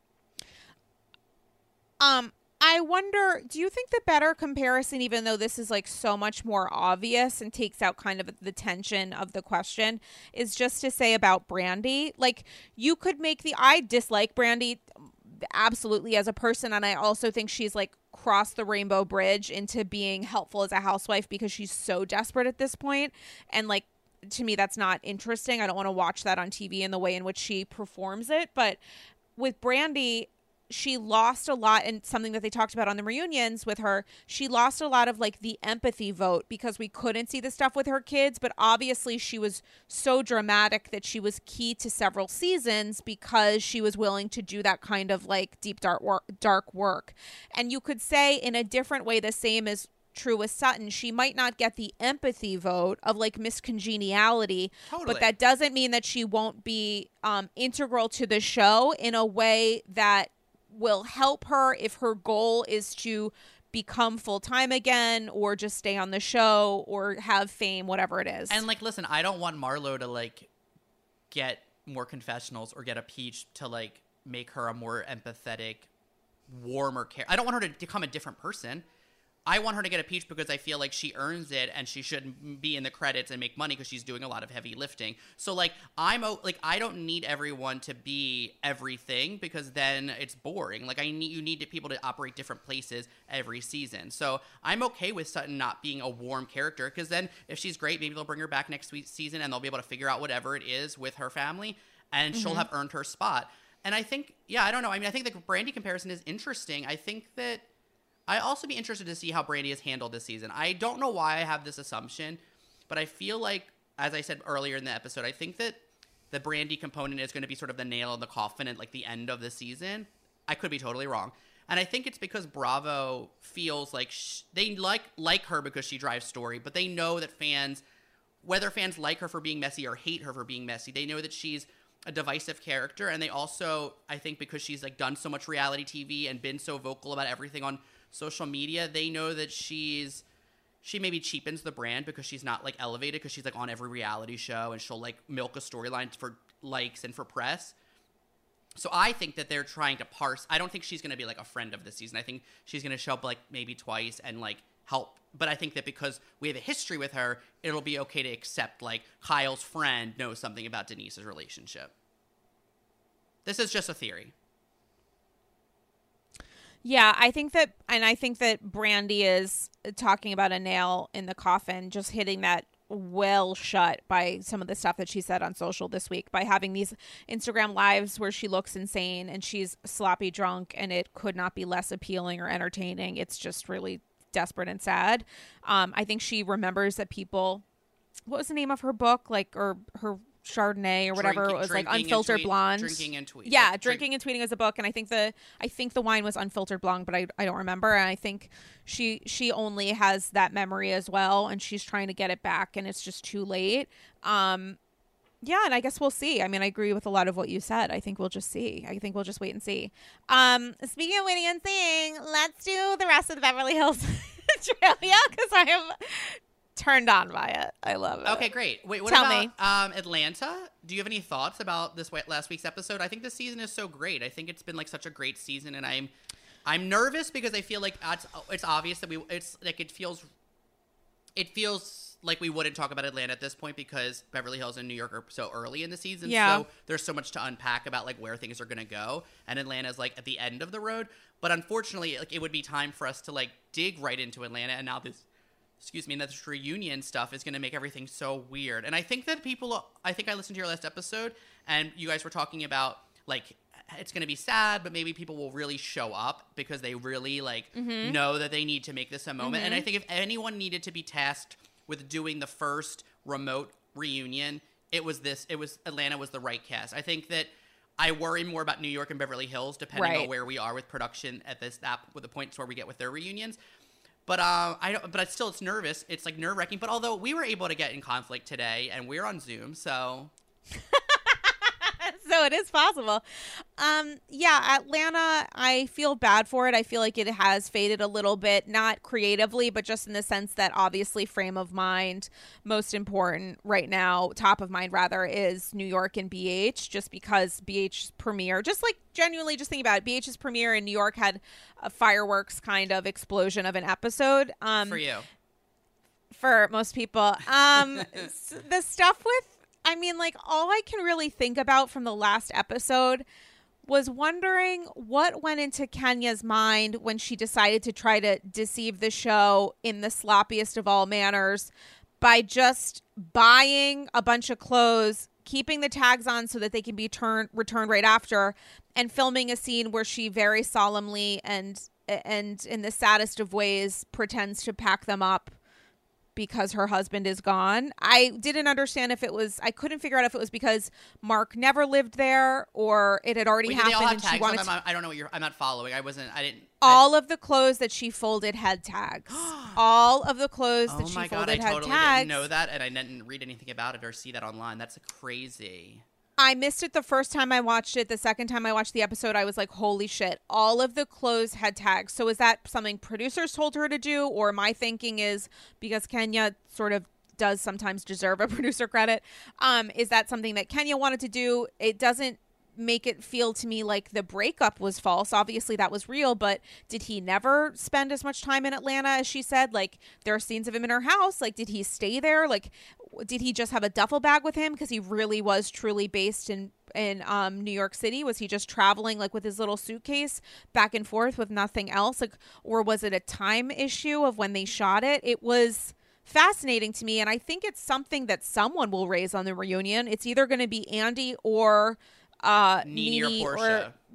I wonder, do you think the better comparison, even though this is like so much more obvious and takes out kind of the tension of the question, is just to say about Brandi? Like, you could make I dislike Brandi absolutely as a person, and I also think she's like crossed the rainbow bridge into being helpful as a housewife because she's so desperate at this point, and like, to me, that's not interesting. I don't want to watch that on TV in the way in which she performs it. But with Brandi, she lost a lot, and something that they talked about on the reunions with her, she lost a lot of like the empathy vote because we couldn't see the stuff with her kids, but obviously she was so dramatic that she was key to several seasons because she was willing to do that kind of like deep dark work. And you could say in a different way the same is true with Sutton. She might not get the empathy vote of like Miss Congeniality, but that doesn't mean that she won't be integral to the show in a way that will help her if her goal is to become full-time again or just stay on the show or have fame, whatever it is. And like, listen, I don't want Marlo to like get more confessionals or get a Peach to like make her a more empathetic, warmer character. I don't want her to become a different person. I want her to get a Peach because I feel like she earns it and she shouldn't be in the credits and make money because she's doing a lot of heavy lifting. So like, I don't need everyone to be everything because then it's boring. Like, you need people to operate different places every season. So I'm okay with Sutton not being a warm character because then if she's great, maybe they'll bring her back next season and they'll be able to figure out whatever it is with her family and she'll have earned her spot. And I think, I don't know. I mean, I think the Brandi comparison is interesting. I think that I also be interested to see how Brandi has handled this season. I don't know why I have this assumption, but I feel like, as I said earlier in the episode, I think that the Brandi component is going to be sort of the nail in the coffin at like the end of the season. I could be totally wrong. And I think it's because Bravo feels like they like her because she drives story, but they know that fans, whether fans like her for being messy or hate her for being messy, they know that she's a divisive character. And they also, I think because she's like done so much reality TV and been so vocal about everything on social media, they know that she maybe cheapens the brand because she's not like elevated, because she's like on every reality show and she'll like milk a storyline for likes and for press. So I think that they're trying to parse. I don't think she's going to be like a friend of the season. I think she's going to show up like maybe twice and like help. But I think that because we have a history with her, it'll be okay to accept like Kyle's friend knows something about Denise's relationship. This is just a theory. Yeah, I think that Brandi is talking about a nail in the coffin, just hitting that well shut by some of the stuff that she said on social this week, by having these Instagram lives where she looks insane and she's sloppy drunk, and it could not be less appealing or entertaining. It's just really desperate and sad. I think she remembers that people, what was the name of her book, like, or her Chardonnay or whatever, it was like Unfiltered Blonde. Drinking and Tweeting. Yeah, Drinking and Tweeting is a book, and I think the wine was Unfiltered Blonde, but I don't remember. And I think she only has that memory as well, and she's trying to get it back, and it's just too late. Yeah, and I guess we'll see. I mean, I agree with a lot of what you said. I think we'll just see. I think we'll just wait and see. Speaking of waiting and seeing, let's do the rest of the Beverly Hills trivia, because I am turned on by it. I love it. Okay, great. Wait, what Tell about me. Atlanta? Do you have any thoughts about this last week's episode? I think this season is so great. I think it's been like such a great season, and I'm nervous because I feel like it's obvious that it feels like we wouldn't talk about Atlanta at this point because Beverly Hills and New York are so early in the season. Yeah. So there's so much to unpack about like where things are going to go. And Atlanta's like at the end of the road. But unfortunately, like it would be time for us to like dig right into Atlanta. And now this reunion stuff is going to make everything so weird. And I think that I listened to your last episode and you guys were talking about like, it's going to be sad, but maybe people will really show up because they really like know that they need to make this a moment. And I think if anyone needed to be tasked with doing the first remote reunion, Atlanta was the right cast. I think that I worry more about New York and Beverly Hills depending on where we are with production at with the points where we get with their reunions. But it's nervous. It's like nerve-wracking. But although we were able to get in conflict today and we're on Zoom, so so it is possible. Yeah, Atlanta, I feel bad for it. I feel like it has faded a little bit, not creatively, but just in the sense that obviously frame of mind, most important right now, top of mind rather, is New York and BH, just because BH's premiere, just like genuinely just think about it, BH's premiere in New York had a fireworks kind of explosion of an episode. For you. For most people. The stuff with, I mean, like, all I can really think about from the last episode was wondering what went into Kenya's mind when she decided to try to deceive the show in the sloppiest of all manners by just buying a bunch of clothes, keeping the tags on so that they can be returned right after, and filming a scene where she very solemnly and in the saddest of ways pretends to pack them up because her husband is gone. I didn't understand I couldn't figure out if it was because Mark never lived there or it had already happened. They all have and tags she wanted on them? I don't know I'm not following. All of the clothes that she folded had tags. All of the clothes that she folded had totally tags. Didn't know that, and I didn't read anything about it or see that online. That's crazy. I missed it the first time I watched it. The second time I watched the episode, I was like, holy shit. All of the clothes had tags. So is that something producers told her to do? Or my thinking is, because Kenya sort of does sometimes deserve a producer credit, is that something that Kenya wanted to do? It doesn't make it feel to me like the breakup was false. Obviously that was real, but did he never spend as much time in Atlanta as she said? Like, there are scenes of him in her house. Like, did he stay there? Like, did he just have a duffel bag with him because he really was truly based in New York City? Was he just traveling like with his little suitcase back and forth with nothing else? Like, or was it a time issue of when they shot it? It was fascinating to me, and I think it's something that someone will raise on the reunion. It's either going to be Andy or Nene or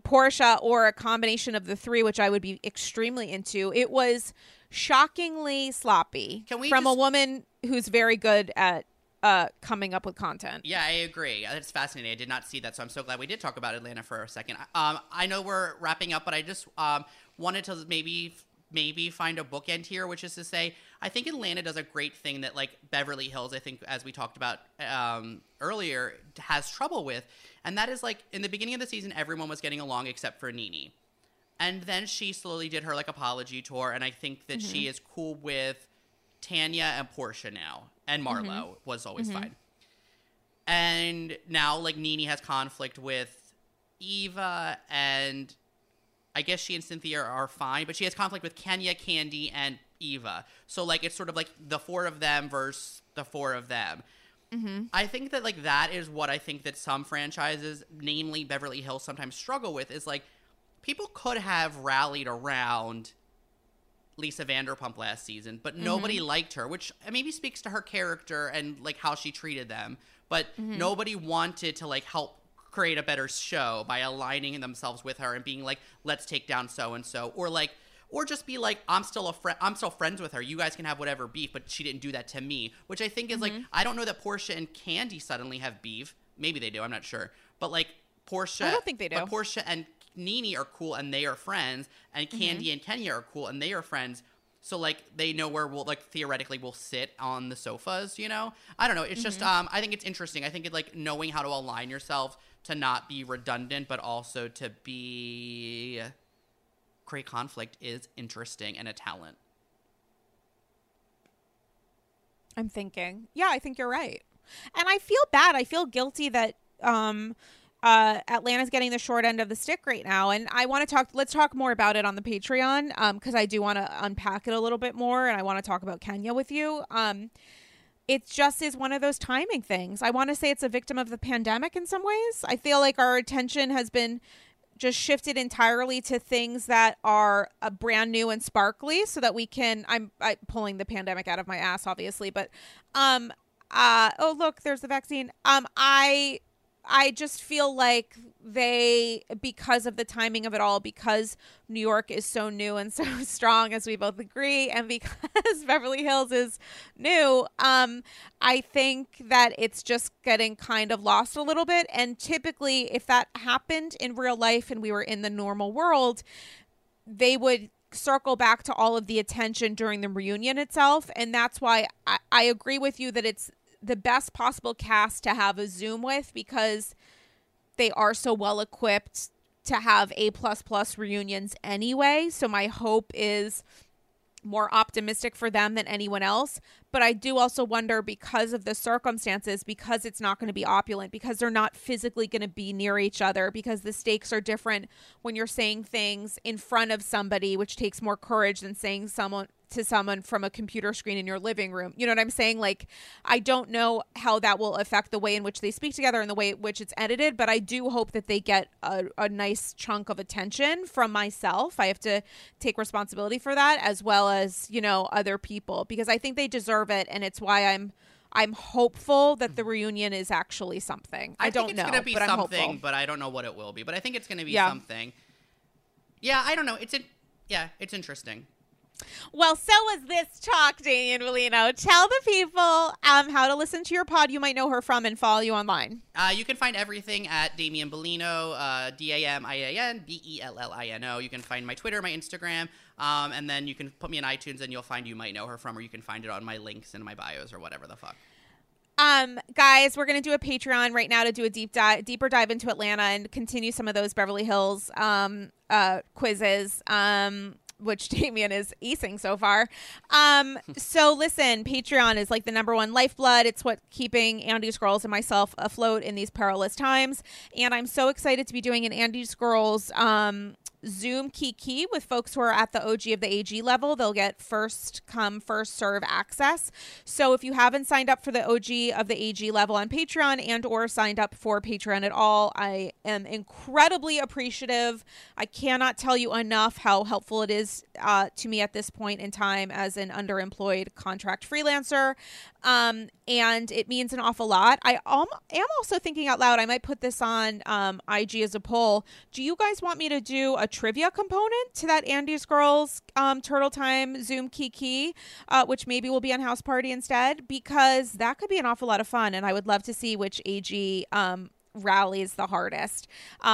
Portia or a combination of the three, which I would be extremely into. It was shockingly sloppy from a woman who's very good at coming up with content. Yeah, I agree. It's fascinating. I did not see that, so I'm so glad we did talk about Atlanta for a second. I know we're wrapping up, but I just wanted to maybe find a bookend here, which is to say, I think Atlanta does a great thing that, like, Beverly Hills, I think, as we talked about earlier, has trouble with. And that is, like, in the beginning of the season, everyone was getting along except for NeNe. And then she slowly did her, like, apology tour, and I think that she is cool with Tanya and Portia now. And Marlo was always fine. And now, like, NeNe has conflict with Eva, and I guess she and Cynthia are fine, but she has conflict with Kenya, Kandi, and Eva. So, like, it's sort of like the four of them versus the four of them. I think that, like, that is what I think that some franchises, namely Beverly Hills, sometimes struggle with, is, like, people could have rallied around Lisa Vanderpump last season, but nobody liked her, which maybe speaks to her character and, like, how she treated them. But nobody wanted to, like, help create a better show by aligning themselves with her and being like, let's take down so-and-so. Or just be like, I'm still friends with her. You guys can have whatever beef, but she didn't do that to me. Which I think is, like, I don't know that Portia and Kandi suddenly have beef. Maybe they do. I'm not sure. But, like, Portia... I don't think they do. But Portia and NeNe are cool and they are friends. And Kandi and Kenya are cool and they are friends. So, like, they know where we'll, like, theoretically we'll sit on the sofas, you know? I don't know. It's just, I think it's interesting. I think it, like, knowing how to align yourself to not be redundant, but also to create conflict is interesting and a talent. I'm thinking. Yeah, I think you're right. And I feel bad. I feel guilty that Atlanta's getting the short end of the stick right now. And I want to let's talk more about it on the Patreon, because I do want to unpack it a little bit more, and I want to talk about Kenya with you. It just is one of those timing things. I want to say it's a victim of the pandemic in some ways. I feel like our attention has been just shifted entirely to things that are brand new and sparkly so that we can, I'm pulling the pandemic out of my ass, obviously, but, oh, look, there's the vaccine. I just feel like because of the timing of it all, because New York is so new and so strong, as we both agree, and because Beverly Hills is new, I think that it's just getting kind of lost a little bit. And typically, if that happened in real life and we were in the normal world, they would circle back to all of the attention during the reunion itself. And that's why I agree with you that it's the best possible cast to have a Zoom with, because they are so well equipped to have A++ reunions anyway. So my hope is more optimistic for them than anyone else. But I do also wonder, because of the circumstances, because it's not going to be opulent, because they're not physically going to be near each other, because the stakes are different when you're saying things in front of somebody, which takes more courage than saying to someone from a computer screen in your living room. You know what I'm saying? Like, I don't know how that will affect the way in which they speak together and the way in which it's edited, but I do hope that they get a nice chunk of attention from myself. I have to take responsibility for that, as well as, you know, other people, because I think they deserve it. And it's why I'm hopeful that the reunion is actually something. I don't know, gonna be but something, I'm hopeful. but I don't know what it will be. But I think it's going to be something. Yeah, I don't know. It's interesting. Well, so was this talk, Damian Bellino. Tell the people how to listen to your pod you might know her from and follow you online. You can find everything at Damian Bellino, DamianBellino. You can find my Twitter, my Instagram, and then you can put me in iTunes and you'll find You Might Know Her From, or you can find it on my links in my bios or whatever the fuck. Guys, we're going to do a Patreon right now to do a deeper dive into Atlanta and continue some of those Beverly Hills quizzes. Which Damian is acing so far. So listen, Patreon is like the #1 lifeblood. It's what keeping Andy's Girls and myself afloat in these perilous times. And I'm so excited to be doing an Andy's Girls Zoom Kiki with folks who are at the OG of the AG level. They'll get first come, first serve access. So if you haven't signed up for the OG of the AG level on Patreon and or signed up for Patreon at all, I am incredibly appreciative. I cannot tell you enough how helpful it is to me at this point in time as an underemployed contract freelancer. And it means an awful lot. I am also thinking out loud, I might put this on IG as a poll. Do you guys want me to do a trivia component to that Andy's Girls Turtle Time Zoom Kiki, which maybe will be on House Party instead? Because that could be an awful lot of fun, and I would love to see which AG rallies the hardest.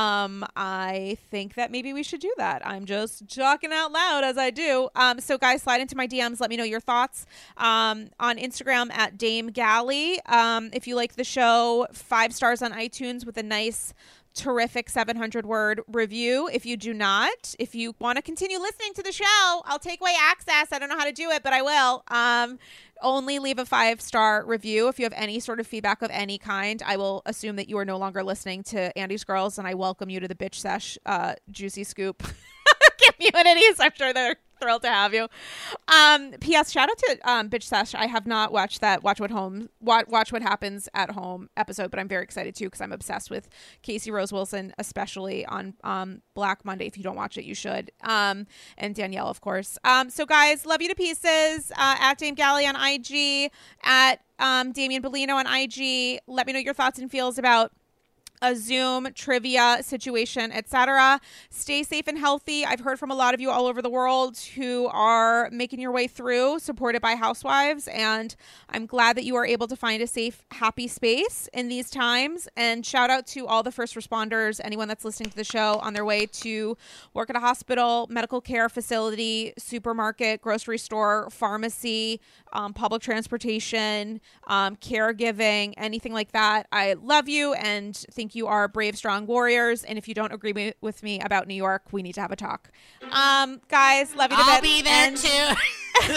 I think that maybe we should do that. I'm just talking out loud as I do. So guys, slide into my DMs. Let me know your thoughts on Instagram at Dame Galley. If you like the show, 5 stars on iTunes with a nice terrific 700-word review. If you do not, if you want to continue listening to the show, I'll take away access. I don't know how to do it, but I will. Only leave a 5-star review. If you have any sort of feedback of any kind, I will assume that you are no longer listening to Andy's Girls, and I welcome you to the Bitch Sesh Juicy Scoop communities. I'm sure they're thrilled to have you. P.S. Shout out to Bitch Sesh. I have not watched that Watch What Happens at Home episode, but I'm very excited too because I'm obsessed with Casey Rose Wilson, especially on Black Monday. If you don't watch it, you should. And Danielle, of course. So guys, love you to pieces. At Dame Galley on IG, at Damian Bellino on IG. Let me know your thoughts and feels about a Zoom trivia situation, etc. Stay safe and healthy. I've heard from a lot of you all over the world who are making your way through, supported by housewives, and I'm glad that you are able to find a safe, happy space in these times. And shout out to all the first responders, anyone that's listening to the show on their way to work at a hospital, medical care facility, supermarket, grocery store, pharmacy, public transportation, caregiving, anything like that. I love you and think you are brave, strong warriors. And if you don't agree with me about New York, we need to have a talk. Guys, love you to bits. I'll be there too.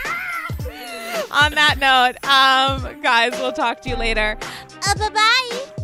On that note, guys, we'll talk to you later. Bye-bye.